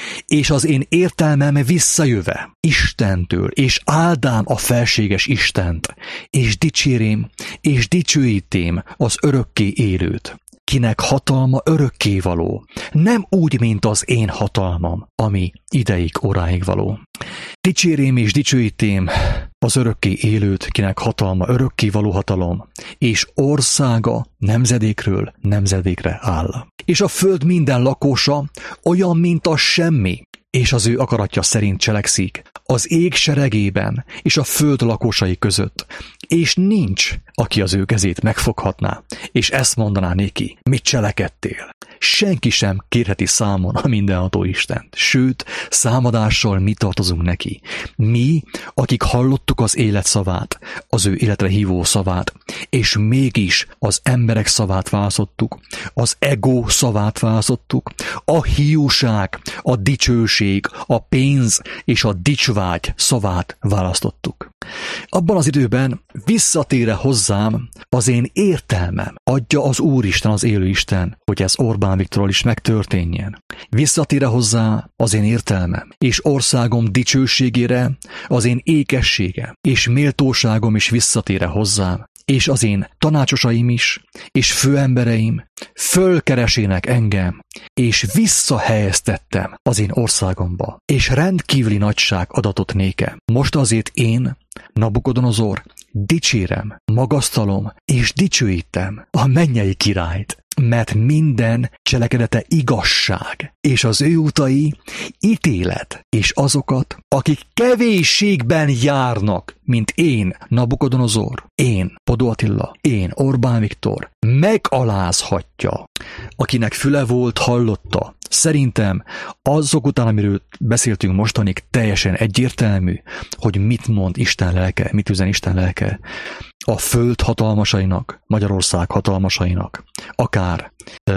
és az én értelmem visszajöve Istentől, és áldám a felséges Istent, és dicsérém, és dicsőítém az örökké élőt, kinek hatalma örökkévaló, nem úgy, mint az én hatalmam, ami ideig, óráig való. Dicsérém és dicsőítém az örökké élőt, kinek hatalma örökkévaló hatalom, és országa nemzedékről nemzedékre áll. És a föld minden lakósa olyan, mint a semmi, és az ő akaratja szerint cselekszik az ég seregében és a föld lakosai között, és nincs, aki az ő kezét megfoghatná, és ezt mondaná néki, mit cselekedtél. Senki sem kérheti számon a mindenható Istent, sőt, számadással mi tartozunk neki. Mi, akik hallottuk az élet szavát, az ő életre hívó szavát, és mégis az emberek szavát választottuk, az ego szavát választottuk, a hiúság, a dicsőség, a pénz és a dicsvágy szavát választottuk. Abban az időben visszatére hozzám az én értelmem, adja az Úristen, az élő Isten, hogy ez Orbán Viktorral is megtörténjen. Visszatére hozzá az én értelmem, és országom dicsőségére az én ékességem, és méltóságom is visszatére hozzám, és az én tanácsosaim is, és főembereim fölkeresének engem, és visszahelyeztettem az én országomba, és rendkívüli nagyság adatot nékem. Most azért én, Nabukodonozor, dicsérem, magasztalom, és dicsőítem a mennyei királyt, mert minden cselekedete igazság, és az ő utai ítélet, és azokat, akik kevésségben járnak, mint én, Nabukodonozor, én, Bodó Attila, én, Orbán Viktor, megalázhatja. Akinek füle volt, hallotta. Szerintem azok után, amiről beszéltünk mostanig, teljesen egyértelmű, hogy mit mond Isten lelke, mit üzen Isten lelke a föld hatalmasainak, Magyarország hatalmasainak, akár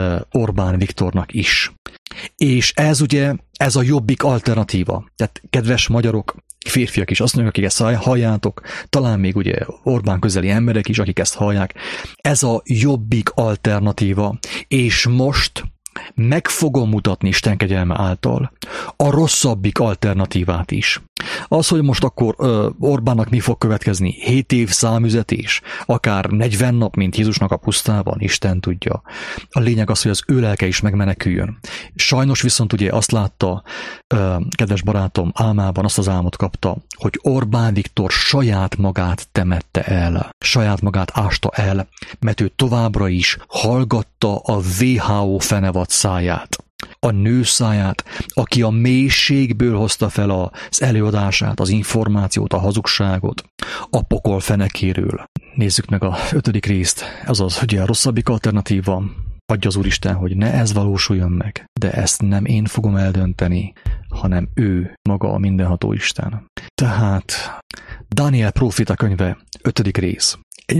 Orbán Viktornak is. És ez ugye, ez a jobbik alternatíva. Tehát kedves magyarok, férfiak is azt mondják, akik ezt halljátok, talán még ugye Orbán közeli emberek is, akik ezt hallják, ez a jobbik alternatíva, és most meg fogom mutatni Isten kegyelme által a rosszabbik alternatívát is. Az, hogy most akkor Orbánnak mi fog következni, 7 év számüzetés, akár 40 nap, mint Jézusnak a pusztában, Isten tudja. A lényeg az, hogy az ő lelke is megmeneküljön. Sajnos viszont ugye azt látta, kedves barátom, álmában azt az álmot kapta, hogy Orbán Viktor saját magát temette el, saját magát ásta el, mert ő továbbra is hallgatta a WHO fenevad száját. A nő száját, aki a mélységből hozta fel az előadását, az információt, a hazugságot, a pokol fenekéről. Nézzük meg a 5. részt, azaz, ugye a rosszabbik alternatíva, adja az Úristen, hogy ne ez valósuljon meg, de ezt nem én fogom eldönteni, hanem ő, maga a mindenható Isten. Tehát Dániel próféta könyve, 5. rész.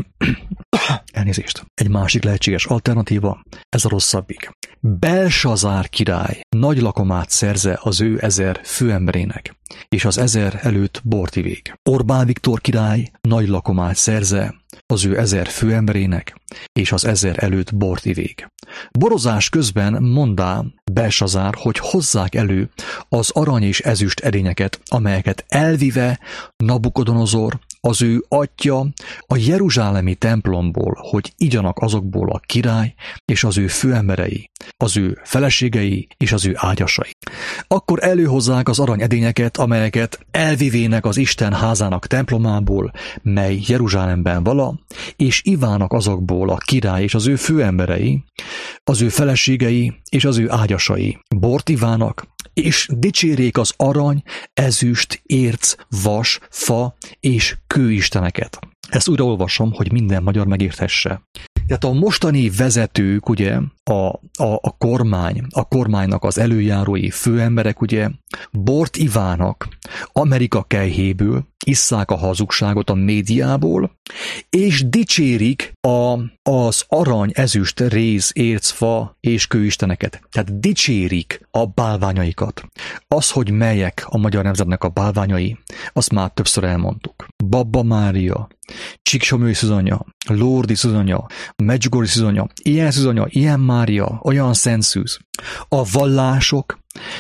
Elnézést. Egy másik lehetséges alternatíva, ez a rosszabbik. Belsazár király nagy lakomát szerze az ő 1000 főemberének, és az 1000 előtt bort ivék. Orbán Viktor király nagy lakomát szerze az ő 1000 főemberének, és az 1000 előtt bort ivék. Borozás közben mondá Belsazár, hogy hozzák elő az arany és ezüst edényeket, amelyeket elvive Nabukodonozor, az ő atya a jeruzsálemi templomból, hogy igyanak azokból a király és az ő főemberei, az ő feleségei és az ő ágyasai. Akkor előhozzák az aranyedényeket, amelyeket elvivének az Isten házának templomából, mely Jeruzsálemben vala, és ivának azokból a király és az ő főemberei, az ő feleségei és az ő ágyasai. Bort ivának, és dicsérék az arany, ezüst, érc, vas, fa és kőisteneket. Ezt újra olvasom, hogy minden magyar megérthesse. Tehát a mostani vezetők, ugye, a kormánynak az előjárói főemberek, ugye, bort ivának Amerika kelyhéből, isszák a hazugságot a médiából, és dicsérik az arany, ezüst, réz, érc, fa és kőisteneket. Tehát dicsérik a bálványaikat. Az, hogy melyek a magyar nemzetnek a bálványai, azt már többször elmondtuk. Babba Mária, Csíksomői Szűzanya, Lórdi Szűzanya, Medjugorje Szűzanya, ilyen Mária, olyan Szent Szűz. A vallások,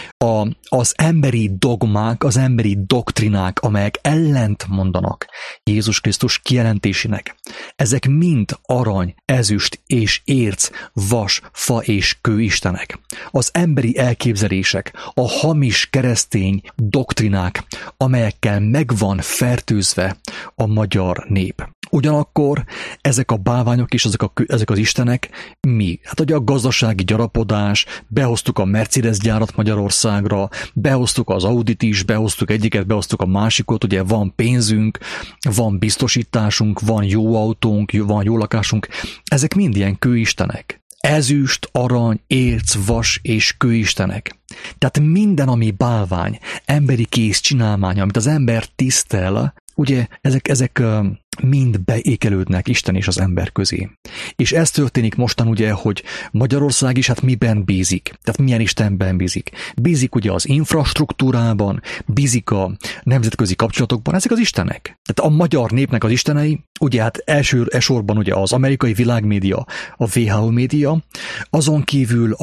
az emberi dogmák, az emberi doktrinák, amelyek ellent mondanak Jézus Krisztus kijelentésének, ezek mind arany, ezüst és érc, vas, fa és kő istenek. Az emberi elképzelések, a hamis keresztény doktrinák, amelyekkel megvan fertőzve a magyar nép. Ugyanakkor ezek a bálványok és ezek az istenek mi? Hát ugye a gazdasági gyarapodás, behoztuk a Mercedes gyárat Magyarországra, behoztuk az Audit is, behoztuk egyiket, behoztuk a másikot, ugye van pénzünk, van biztosításunk, van jó autónk, van jó lakásunk, ezek mind ilyen kőistenek. Ezüst, arany, érc, vas és kőistenek. Tehát minden, ami bálvány, emberi kéz csinálmány, amit az ember tisztel, ugye ezek mind beékelődnek Isten és az ember közé. És ez történik mostan ugye, hogy Magyarország is hát miben bízik? Tehát milyen Istenben bízik? Bízik ugye az infrastruktúrában, bízik a nemzetközi kapcsolatokban, ezek az istenek. Tehát a magyar népnek az istenei, ugye hát elsősorban ugye az amerikai világmédia, a WHO média, azon kívül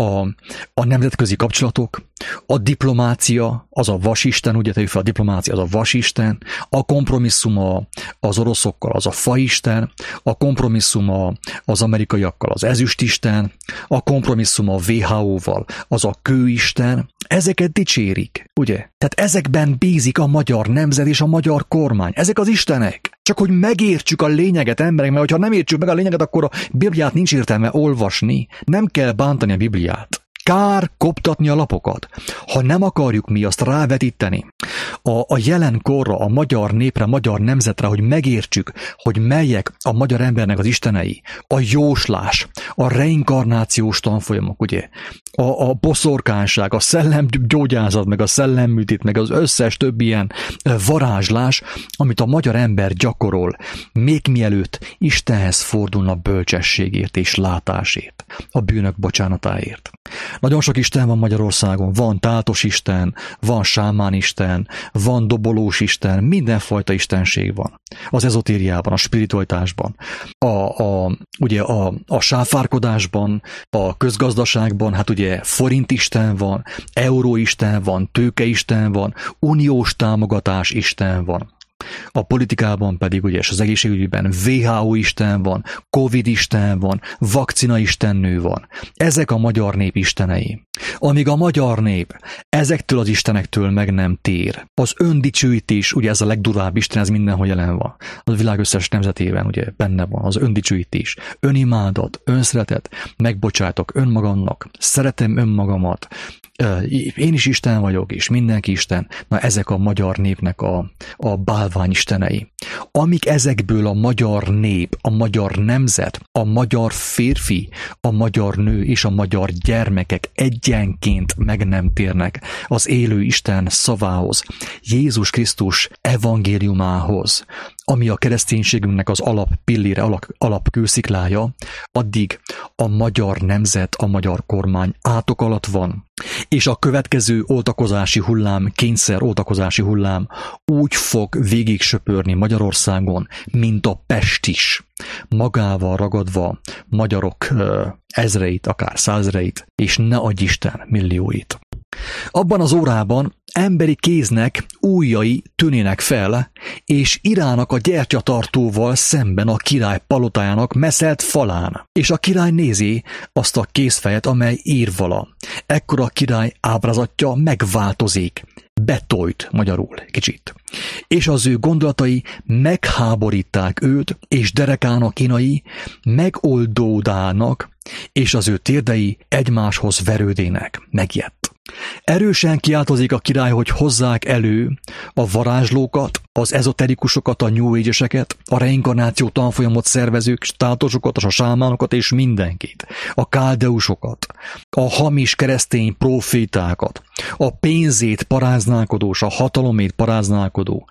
a nemzetközi kapcsolatok, a diplomácia, az a vasisten, ugye tegyük fel, a diplomácia az a vasisten, a kompromisszum az oroszokkal, az a faisten, a kompromisszum az amerikaiakkal, az ezüstisten, a kompromisszum a WHO-val, az a kőisten, ezeket dicsérik, ugye? Tehát ezekben bízik a magyar nemzet és a magyar kormány, ezek az istenek. Csak hogy megértsük a lényeget, emberek, mert ha nem értsük meg a lényeget, akkor a Bibliát nincs értelme olvasni, nem kell bántani a Bibliát. Kár koptatni a lapokat. Ha nem akarjuk mi azt rávetíteni a jelen korra, a magyar népre, a magyar nemzetre, hogy megértsük, hogy melyek a magyar embernek az istenei, a jóslás, a reinkarnációs tanfolyamok, ugye, a boszorkánság, a szellemgyógyászat, meg a szellemműtét, meg az összes több ilyen varázslás, amit a magyar ember gyakorol, még mielőtt Istenhez fordulna bölcsességért és látásért, a bűnök bocsánatáért. Nagyon sok isten van Magyarországon, van tátos isten, van sámán isten, van dobolós isten, mindenfajta istenség van. Az ezotériában, a spiritualitásban, ugye a sáfárkodásban, a közgazdaságban, hát ugye forintisten van, euróisten van, tőkeisten van, uniós támogatás isten van. A politikában pedig ugye, és az egészségügyben WHO isten van, Covid isten van, vakcina istennő van. Ezek a magyar nép istenei. Amíg a magyar nép ezektől az istenektől meg nem tér. Az öndicsőítés, ugye ez a legdurvább isten, ez mindenhol jelen van. A világ összes nemzetében ugye benne van az öndicsőítés, önimádat, önszeretet, megbocsátok önmagamnak, szeretem önmagamat, én is Isten vagyok, és mindenki Isten. Na ezek a magyar népnek a bálványistenei. Amik ezekből a magyar nép, a magyar nemzet, a magyar férfi, a magyar nő és a magyar gyermekek egyenként meg nem térnek az élő Isten szavához, Jézus Krisztus evangéliumához, ami a kereszténységünknek az alappillére, alapkősziklája, addig a magyar nemzet, a magyar kormány átok alatt van. És a következő oltakozási hullám, kényszer oltakozási hullám úgy fog végig söpörni Magyarországon, mint a pestis, magával ragadva magyarok ezreit, akár százreit, és ne adj Isten millióit. Abban az órában emberi kéznek ujjai tűnének fel, és irának a gyertyatartóval szemben a király palotájának meszelt falán. És a király nézi azt a kézfejet, amely ír vala. Ekkor a király ábrázatja megváltozik. Betojt magyarul kicsit. És az ő gondolatai megháborítták őt, és derekának inai megoldódának, és az ő térdei egymáshoz verődének. Megijedt. Erősen kiáltozik a király, hogy hozzák elő a varázslókat, az ezoterikusokat, a New Age-eseket, a reinkarnáció tanfolyamot szervezők, státosokat, a sámánokat és mindenkit, a káldeusokat, a hamis keresztény profétákat, a pénzét paráználkodós, a hatalomét paráználkodó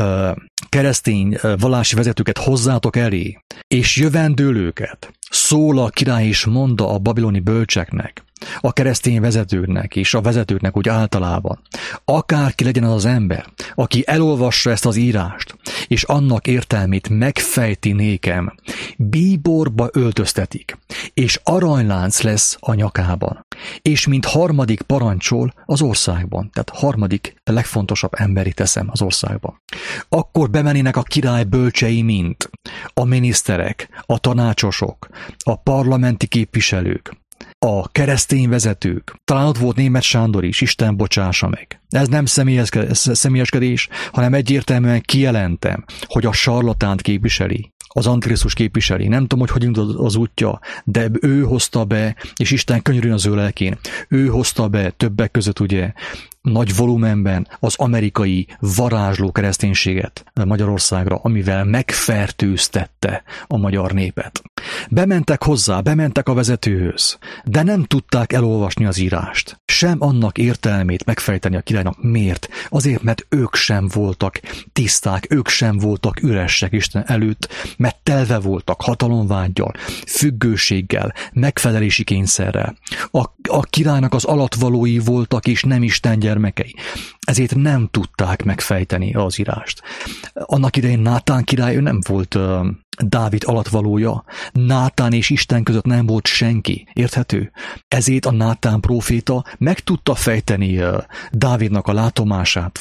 keresztény vallási vezetőket hozzátok elé, és jövendőlőket. Szól a király és mondta a babiloni bölcseknek, a keresztény vezetőknek és a vezetőknek úgy általában. Akárki legyen az az ember, aki elolvassa ezt az írást, és annak értelmét megfejti nékem, bíborba öltöztetik, és aranylánc lesz a nyakában, és mint harmadik parancsol az országban, tehát harmadik legfontosabb emberi teszem az országban. Akkor bemennének a király bölcsei mint a miniszterek, a tanácsosok, a parlamenti képviselők, a keresztény vezetők, talán ott volt Németh Sándor is, Isten bocsássa meg. Ez nem személyeskedés, hanem egyértelműen kijelentem, hogy a sarlatánt képviseli, az Antikrisztus képviseli. Nem tudom, hogy indult az útja, de ő hozta be, és Isten könyörüljön az ő lelkén, ő hozta be többek között ugye nagy volumenben az amerikai varázsló kereszténységet Magyarországra, amivel megfertőztette a magyar népet. Bementek hozzá, bementek a vezetőhöz, de nem tudták elolvasni az írást. Sem annak értelmét megfejteni a királynak. Miért? Azért, mert ők sem voltak tiszták, ők sem voltak üresek Isten előtt, mert telve voltak hatalomvággyal, függőséggel, megfelelési kényszerrel. A királynak az alatvalói voltak, és nem Isten gyermekei. Ezért nem tudták megfejteni az írást. Annak idején Nátán király, ő nem volt Dávid alatvalója. Nátán és Isten között nem volt senki. Érthető? Ezért a Nátán próféta meg tudta fejteni Dávidnak a látomását,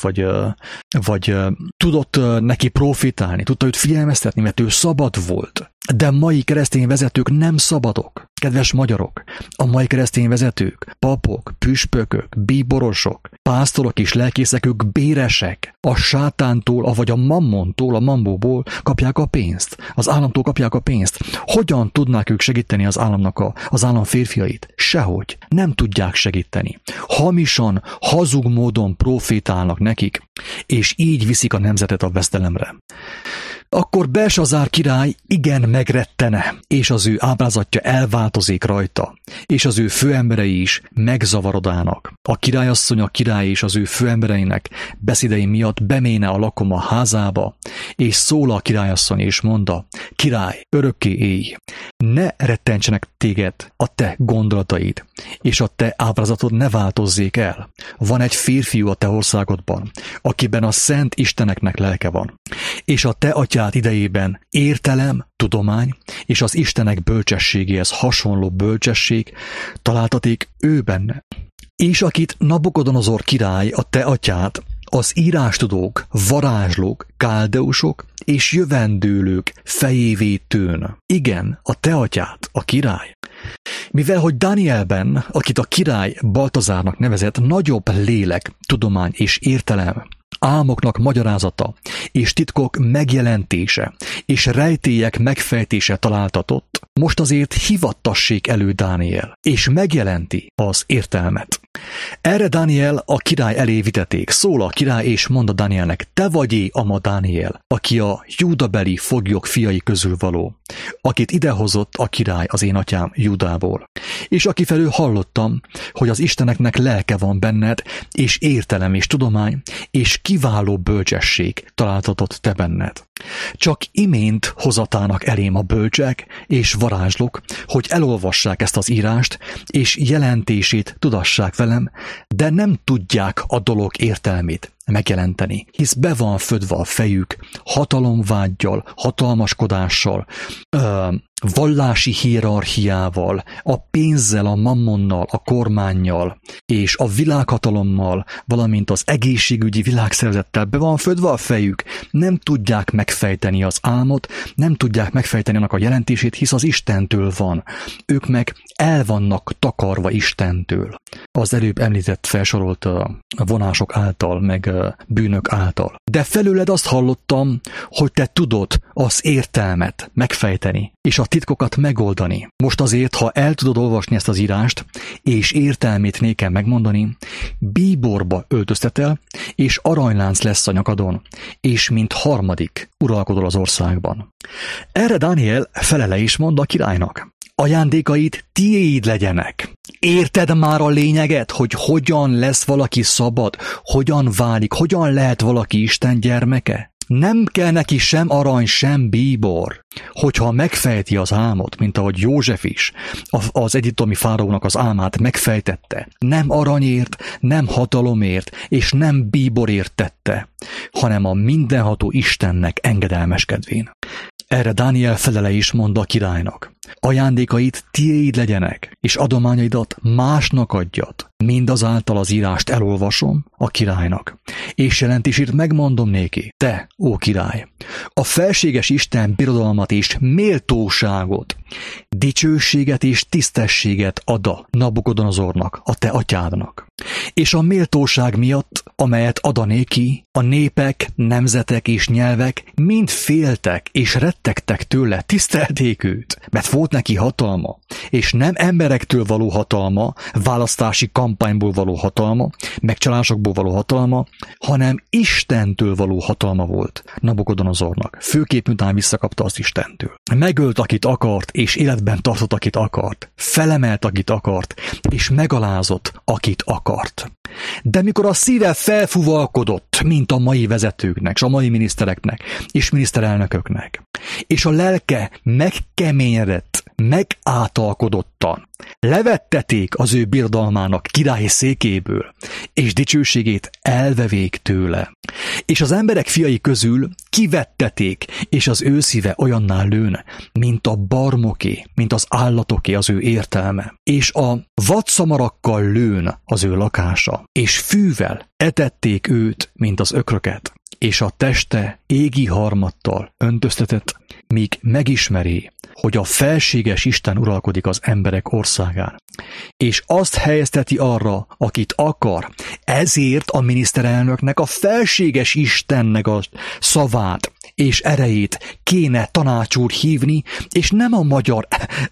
vagy tudott neki profétálni, tudta őt figyelmeztetni, mert ő szabad volt. De mai keresztény vezetők nem szabadok. Kedves magyarok, a mai keresztény vezetők, papok, püspökök, bíborosok, pásztorok és lelkészek, ők béresek. A sátántól, vagy a mammontól, a mambóból kapják a pénzt. Az államtól kapják a pénzt. Hogyan tudnák ők segíteni az államnak az állam férfiait? Sehogy. Nem tudják segíteni. Hamisan, hazug módon profétálnak nekik, és így viszik a nemzetet a vesztelemre. Akkor Belsazár király igen megrettene, és az ő ábrázatja elváltozik rajta, és az ő főemberei is megzavarodának. A királyasszony, a király és az ő főembereinek beszédei miatt beméne a lakoma házába, és szól a királyasszony és mondta, király, örökké élj, ne rettentsenek téged a te gondolataid, és a te ábrázatod ne változzék el. Van egy férfiú a te országodban, akiben a szent Isteneknek lelke van, és a te atyád idejében értelem, tudomány és az Istenek bölcsességéhez hasonló bölcsesség találtatik ő benne. És akit Nabukodonozor király, a te atyád, az írástudók, varázslók, káldeusok és jövendőlők fejévé tőn. Igen, a te atyád, a király. Mivel, hogy Dánielben, akit a király Baltazárnak nevezett, nagyobb lélek, tudomány és értelem, álmoknak magyarázata, és titkok megjelentése, és rejtélyek megfejtése találtatott, most azért hivattassék elő Dániel, és megjelenti az értelmet. Erre Dániel a király elé viteték. Szól a király, és mondta Dánielnek, te vagy ama Dániel, aki a júdabeli foglyok fiai közül való, akit idehozott a király az én atyám Júdából, és aki felől hallottam, hogy az Isteneknek lelke van benned, és értelem és tudomány, és kiváló bölcsesség találtatott te benned. Csak imént hozatának elém a bölcsek és varázslók, hogy elolvassák ezt az írást, és jelentését tudassák velem, de nem tudják a dolog értelmét megjelenteni, hisz be van födve a fejük hatalomvággyal, hatalmaskodással, vallási hierarchiával, a pénzzel, a mammonnal, a kormánnyal és a világhatalommal, valamint az egészségügyi világszervezettel be van födve a fejük. Nem tudják megfejteni az álmot, nem tudják megfejteni annak a jelentését, hisz az Istentől van. Ők meg el vannak takarva Istentől. Az előbb említett felsorolt vonások által, meg bűnök által. De felőled azt hallottam, hogy te tudod az értelmet megfejteni, és a titkokat megoldani. Most azért, ha el tudod olvasni ezt az írást, és értelmét nékem megmondani, bíborba öltöztetel, és aranylánc lesz a nyakadon, és mint harmadik uralkodol az országban. Erre Dániel felele is mond a királynak: ajándékaid tiéd legyenek. Érted már a lényeget, hogy hogyan lesz valaki szabad, hogyan válik, hogyan lehet valaki Isten gyermeke? Nem kell neki sem arany, sem bíbor. Hogyha megfejti az álmot, mint ahogy József is az egyiptomi fáraónak az álmát megfejtette, nem aranyért, nem hatalomért, és nem bíborért tette, hanem a mindenható Istennek engedelmeskedvén. Erre Dániel felele is mond a királynak: ajándékaid tiéd legyenek, és adományaidat másnak adjad. Mindazáltal az írást elolvasom a királynak, és jelentését megmondom néki: te, ó király, a felséges Isten birodalmat és méltóságot, dicsőséget és tisztességet ad a Nabukodonozornak, a te atyádnak. És a méltóság miatt, amelyet ad néki, a népek, nemzetek és nyelvek mind féltek és rettegtek tőle, tisztelték őt, mert volt neki hatalma, és nem emberektől való hatalma, választási kampányból való hatalma, megcsalásokból való hatalma, hanem Istentől való hatalma volt Nabukodonozornak. Főképp miután visszakapta azt Istentől. Megölt, akit akart, és életben tartott, akit akart. Felemelt, akit akart, és megalázott, akit akart. De mikor a szíve felfuvalkodott, mint a mai vezetőknek, és a mai minisztereknek, és miniszterelnököknek, és a lelke megkeményedett, megátalkodottan, levetteték az ő birodalmának királyi székéből, és dicsőségét elvevék tőle. És az emberek fiai közül kivetteték, és az ő szíve olyanná lőn, mint a barmoké, mint az állatoké az ő értelme. És a vadszamarakkal lőn az ő lakása, és fűvel etették őt, mint az ökröket, és a teste égi harmattal öntöztetett, míg megismeri, hogy a felséges Isten uralkodik az emberek országán, és azt helyezteti arra, akit akar. Ezért a miniszterelnöknek a felséges Istennek a szavát és erejét kéne tanácsul hívni, és nem a magyar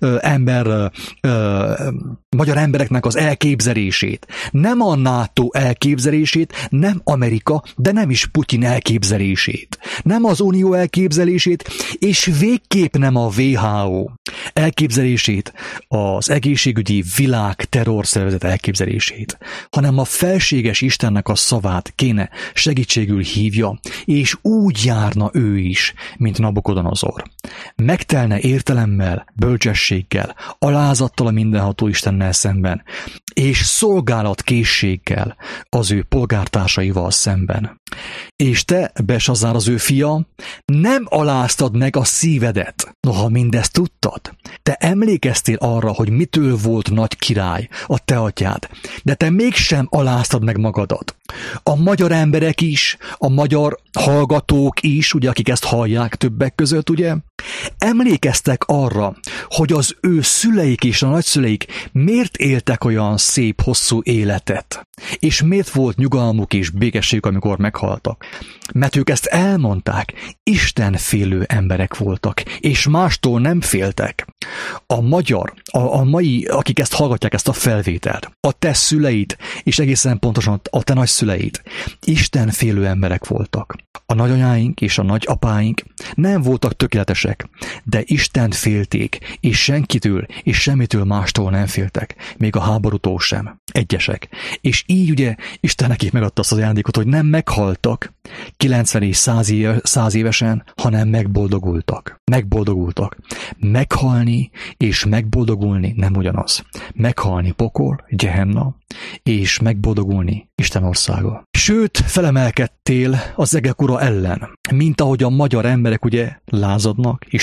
embereknek az elképzelését, nem a NATO elképzelését, nem Amerika, de nem is Putyin elképzelését, nem az Unió elképzelését, és végképp nem a WHO elképzelését, az egészségügyi világ terrorszervezet elképzelését, hanem a felséges Istennek a szavát kéne segítségül hívja, és úgy járna ő is, mint Nabukodonozor. Megtelne értelemmel, bölcsességgel, alázattal a mindenható Istennel szemben, és szolgálatkészséggel az ő polgártársaival szemben. És te, Belsazzár az ő fia, nem aláztad meg a szívedet. Noha mindezt tudtad, te emlékeztél arra, hogy mitől volt nagy király, a te atyád, de te mégsem aláztad meg magadat. A magyar emberek is, a magyar hallgatók is, ugye, akik ezt hallják többek között, ugye, emlékeztek arra, hogy az ő szüleik és a nagyszüleik miért éltek olyan szép, hosszú életet, és miért volt nyugalmuk és békességük, amikor meghaltak. Mert ők ezt elmondták, istenfélő emberek voltak, és mástól nem féltek. A magyar, a mai, akik ezt hallgatják, ezt a felvételt, a te szüleid, és egészen pontosan a te nagyszüleid, istenfélő emberek voltak. A nagyanyáink és a nagyapáink nem voltak tökéletesek, de Istent félték, és senkitől és semmitől mástól nem féltek, még a háborútól sem. Egyesek. És így ugye Isten nekik megadta azt az ajándékot, hogy nem meghaltak 90 és 100 évesen, hanem megboldogultak. Megboldogultak. Meghalni és megboldogulni nem ugyanaz. Meghalni pokol, Gehenna, és megboldogulni Isten országa. Sőt, felemelkedtél az egek ura ellen, mint ahogy a magyar emberek ugye lázadnak és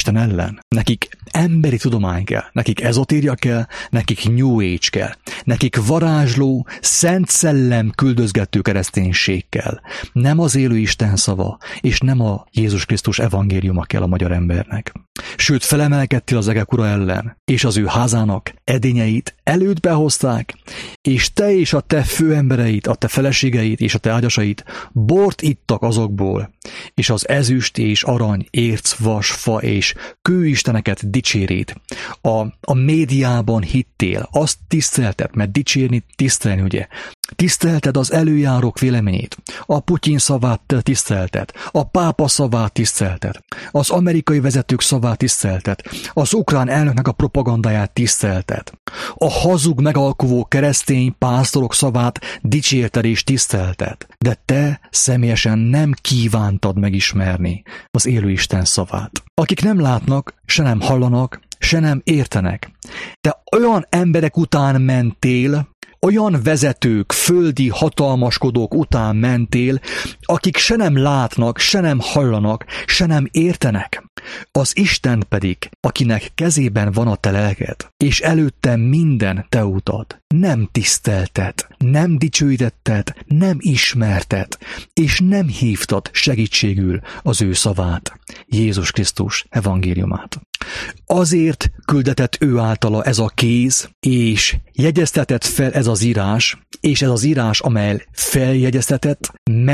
Isten ellen. Nekik emberi tudomány kell, nekik ezotéria kell, nekik New Age kell, nekik varázsló, szent szellem küldözgető kereszténység kell. Nem az élő Isten szava, és nem a Jézus Krisztus evangéliuma kell a magyar embernek. Sőt, felemelkedtél az egek ura ellen, és az ő házának edényeit elődbe hozták, és te és a te főembereid, a te feleségeid és a te ágyasait bort ittak azokból, és az ezüst és arany, érc, vas, fa és kőisteneket dicsérít. A médiában hittél, azt tisztelted, mert dicsérni, tisztelni, ugye? Tisztelted az előjárók véleményét, a Putyin szavát tisztelted, a pápa szavát tisztelted, az amerikai vezetők szavát tisztelted, az ukrán elnöknek a propagandáját tisztelted, a hazug megalkuvó keresztény pásztorok szavát dicsérted és tisztelted, de te személyesen nem kívántad megismerni az élő Isten szavát. Akik nem látnak, se nem hallanak, se nem értenek. Te olyan emberek után mentél, olyan vezetők, földi hatalmaskodók után mentél, akik se nem látnak, se nem hallanak, se nem értenek. Az Isten pedig, akinek kezében van a te lelked, és előtte minden te utad, nem tisztelted, nem dicsőítetted, nem ismerted, és nem hívtad segítségül az ő szavát, Jézus Krisztus evangéliumát. Azért küldetett ő általa ez a kéz, és jegyeztetett fel ez az írás, és ez az írás, amely feljegyeztetett,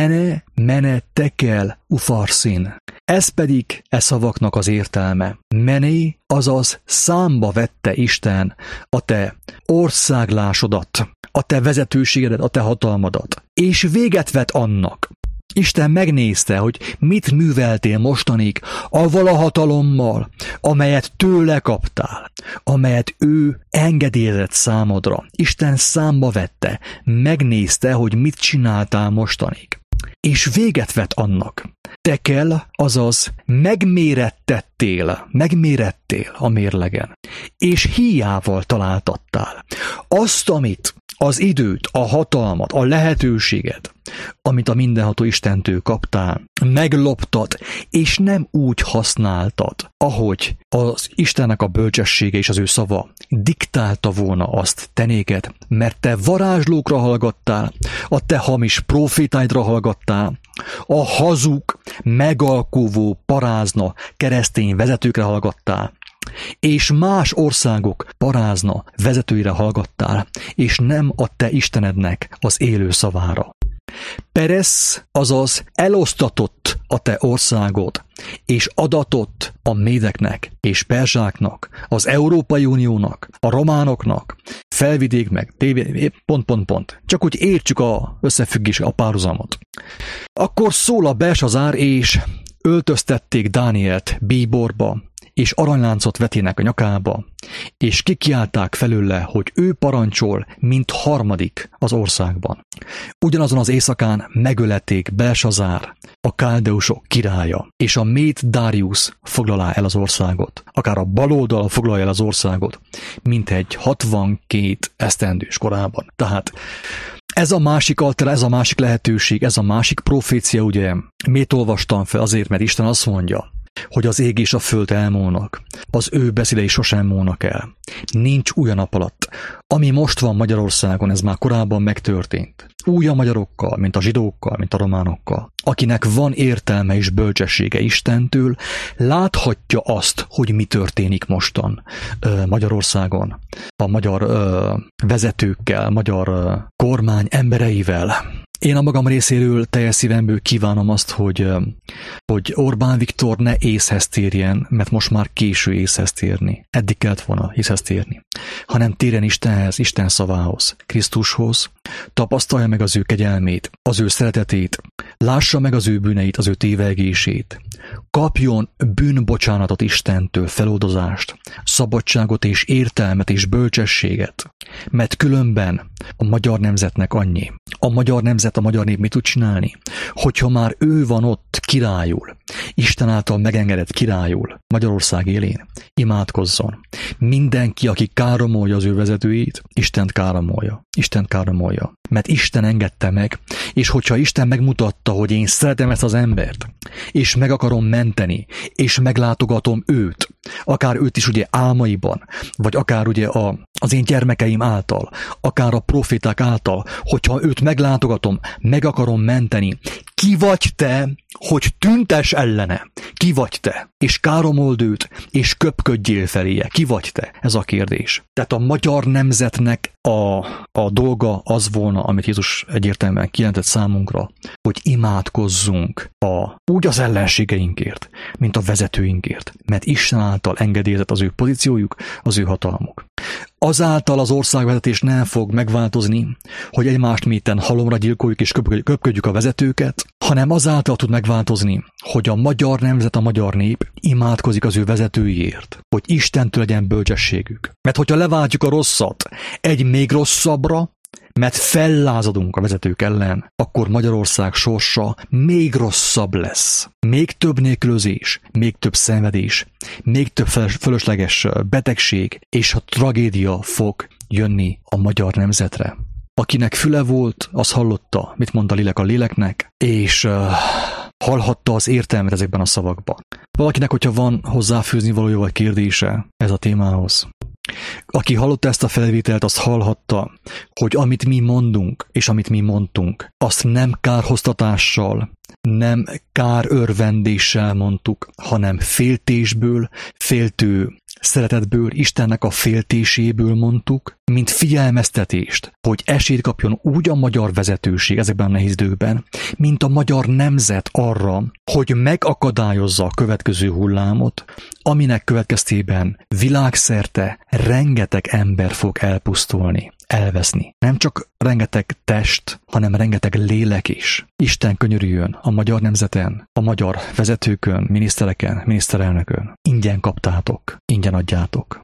mene tekel ufarszin. Ez pedig szavaknak az értelme. Mené, azaz számba vette Isten a te országlásodat, a te vezetőségedet, a te hatalmadat, és véget vett annak. Isten megnézte, hogy mit műveltél mostanig avval a hatalommal, amelyet tőle kaptál, amelyet ő engedélyezett számodra. Isten számba vette, megnézte, hogy mit csináltál mostanig. És véget vett annak. Tekel, azaz megmérettettél a mérlegen, és híjával találtattál. Azt, amit az időt, a hatalmat, a lehetőséget, amit a mindenható Istentől kaptál, megloptad, és nem úgy használtad, ahogy az Istennek a bölcsessége és az ő szava diktálta volna azt te néked, mert te varázslókra hallgattál, a te hamis profétáidra hallgattál, a hazug, megalkuvó, parázna keresztény vezetőkre hallgattál, és más országok parázna vezetőire hallgattál, és nem a te Istenednek az élő szavára. Peresz, azaz elosztatott a te országod, és adatott a médeknek és perzsáknak, az Európai Uniónak, a románoknak, felvidék meg, Csak úgy értsük a összefüggés, a párhuzamot. Akkor szól a Belsazár, és öltöztették Dánielt bíborba, és aranyláncot vetének a nyakába, és kikiálták felőle, hogy ő parancsol, mint harmadik az országban. Ugyanazon az éjszakán megölették Belsazár, a káldeusok királya, és a Méd Dáriusz foglalá el az országot. Akár a baloldal foglalja el az országot, mintegy 62 esztendős korában. Tehát ez a másik ez a másik lehetőség, ez a másik profécia, ugye, miért olvastam fel? Azért, mert Isten azt mondja, hogy az ég és a föld elmúlnak, az ő beszédei sosem múlnak el. Nincs új a nap alatt. Ami most van Magyarországon, ez már korábban megtörtént. Új a magyarokkal, mint a zsidókkal, mint a románokkal. Akinek van értelme és bölcsessége Istentől, láthatja azt, hogy mi történik mostan Magyarországon, a magyar vezetőkkel, magyar kormány embereivel. Én a magam részéről teljes szívemből kívánom azt, hogy Orbán Viktor ne észhez térjen, mert most már késő észhez térni. Eddig kellett volna észhez térni. Hanem térjen Istenhez, Isten szavához, Krisztushoz, tapasztalja meg az ő kegyelmét, az ő szeretetét, lássa meg az ő bűneit, az ő tévegését, kapjon bűnbocsánatot Istentől, feloldozást, szabadságot és értelmet és bölcsességet, mert különben a magyar nemzetnek annyi. A magyar nemzet, a magyar nép mit tud csinálni? Hogyha már ő van ott királyul, Isten által megengedett királyul Magyarország élén, imádkozzon. Mindenki, aki káromolja az ő vezetőit, Istent káromolja. Istent káromolja. mert Isten engedte meg, és hogyha Isten megmutatta, hogy én szeretem ezt az embert, és meg akarom menteni, és meglátogatom őt, akár őt is ugye álmaiban, vagy akár ugye az én gyermekeim által, akár a proféták által, hogyha őt meglátogatom, meg akarom menteni, ki vagy te, hogy tüntes ellene? Ki vagy te? És káromold őt, és köpködjél feléje. Ki vagy te? Ez a kérdés. Tehát a magyar nemzetnek a dolga az volna, amit Jézus egyértelműen kijelentett számunkra, hogy imádkozzunk úgy az ellenségeinkért, mint a vezetőinkért, mert Isten által engedélyezett az ő pozíciójuk, az ő hatalmuk. Azáltal az országvezetés nem fog megváltozni, hogy egymást méten halomra gyilkoljuk és köpködjük a vezetőket, hanem azáltal tud megváltozni, hogy a magyar nemzet, a magyar nép imádkozik az ő vezetőiért, hogy Istentől legyen bölcsességük. Mert hogyha leváltjuk a rosszat egy még rosszabbra, mert fellázadunk a vezetők ellen, akkor Magyarország sorsa még rosszabb lesz. Még több nélkülözés, még több szenvedés, még több fölösleges betegség és a tragédia fog jönni a magyar nemzetre. Akinek füle volt, az hallotta, mit mond a lélek a léleknek, és hallhatta az értelmet ezekben a szavakban. Valakinek, hogyha van hozzáfűzni valója vagy kérdése ez a témához. Aki hallotta ezt a felvételt, azt hallhatta, hogy amit mi mondunk, és amit mi mondtunk, azt nem kárhoztatással, nem kárörvendéssel mondtuk, hanem féltésből, féltő szeretetből, Istennek a féltéséből mondtuk, mint figyelmeztetést, hogy esélyt kapjon úgy a magyar vezetőség ezekben a nehéz időkben, mint a magyar nemzet arra, hogy megakadályozza a következő hullámot, aminek következtében világszerte rengeteg ember fog elpusztulni, elveszni. Nem csak rengeteg test, hanem rengeteg lélek is. Isten könyörüljön a magyar nemzeten, a magyar vezetőkön, minisztereken, miniszterelnökön. Ingyen kaptátok, ingyen adjátok.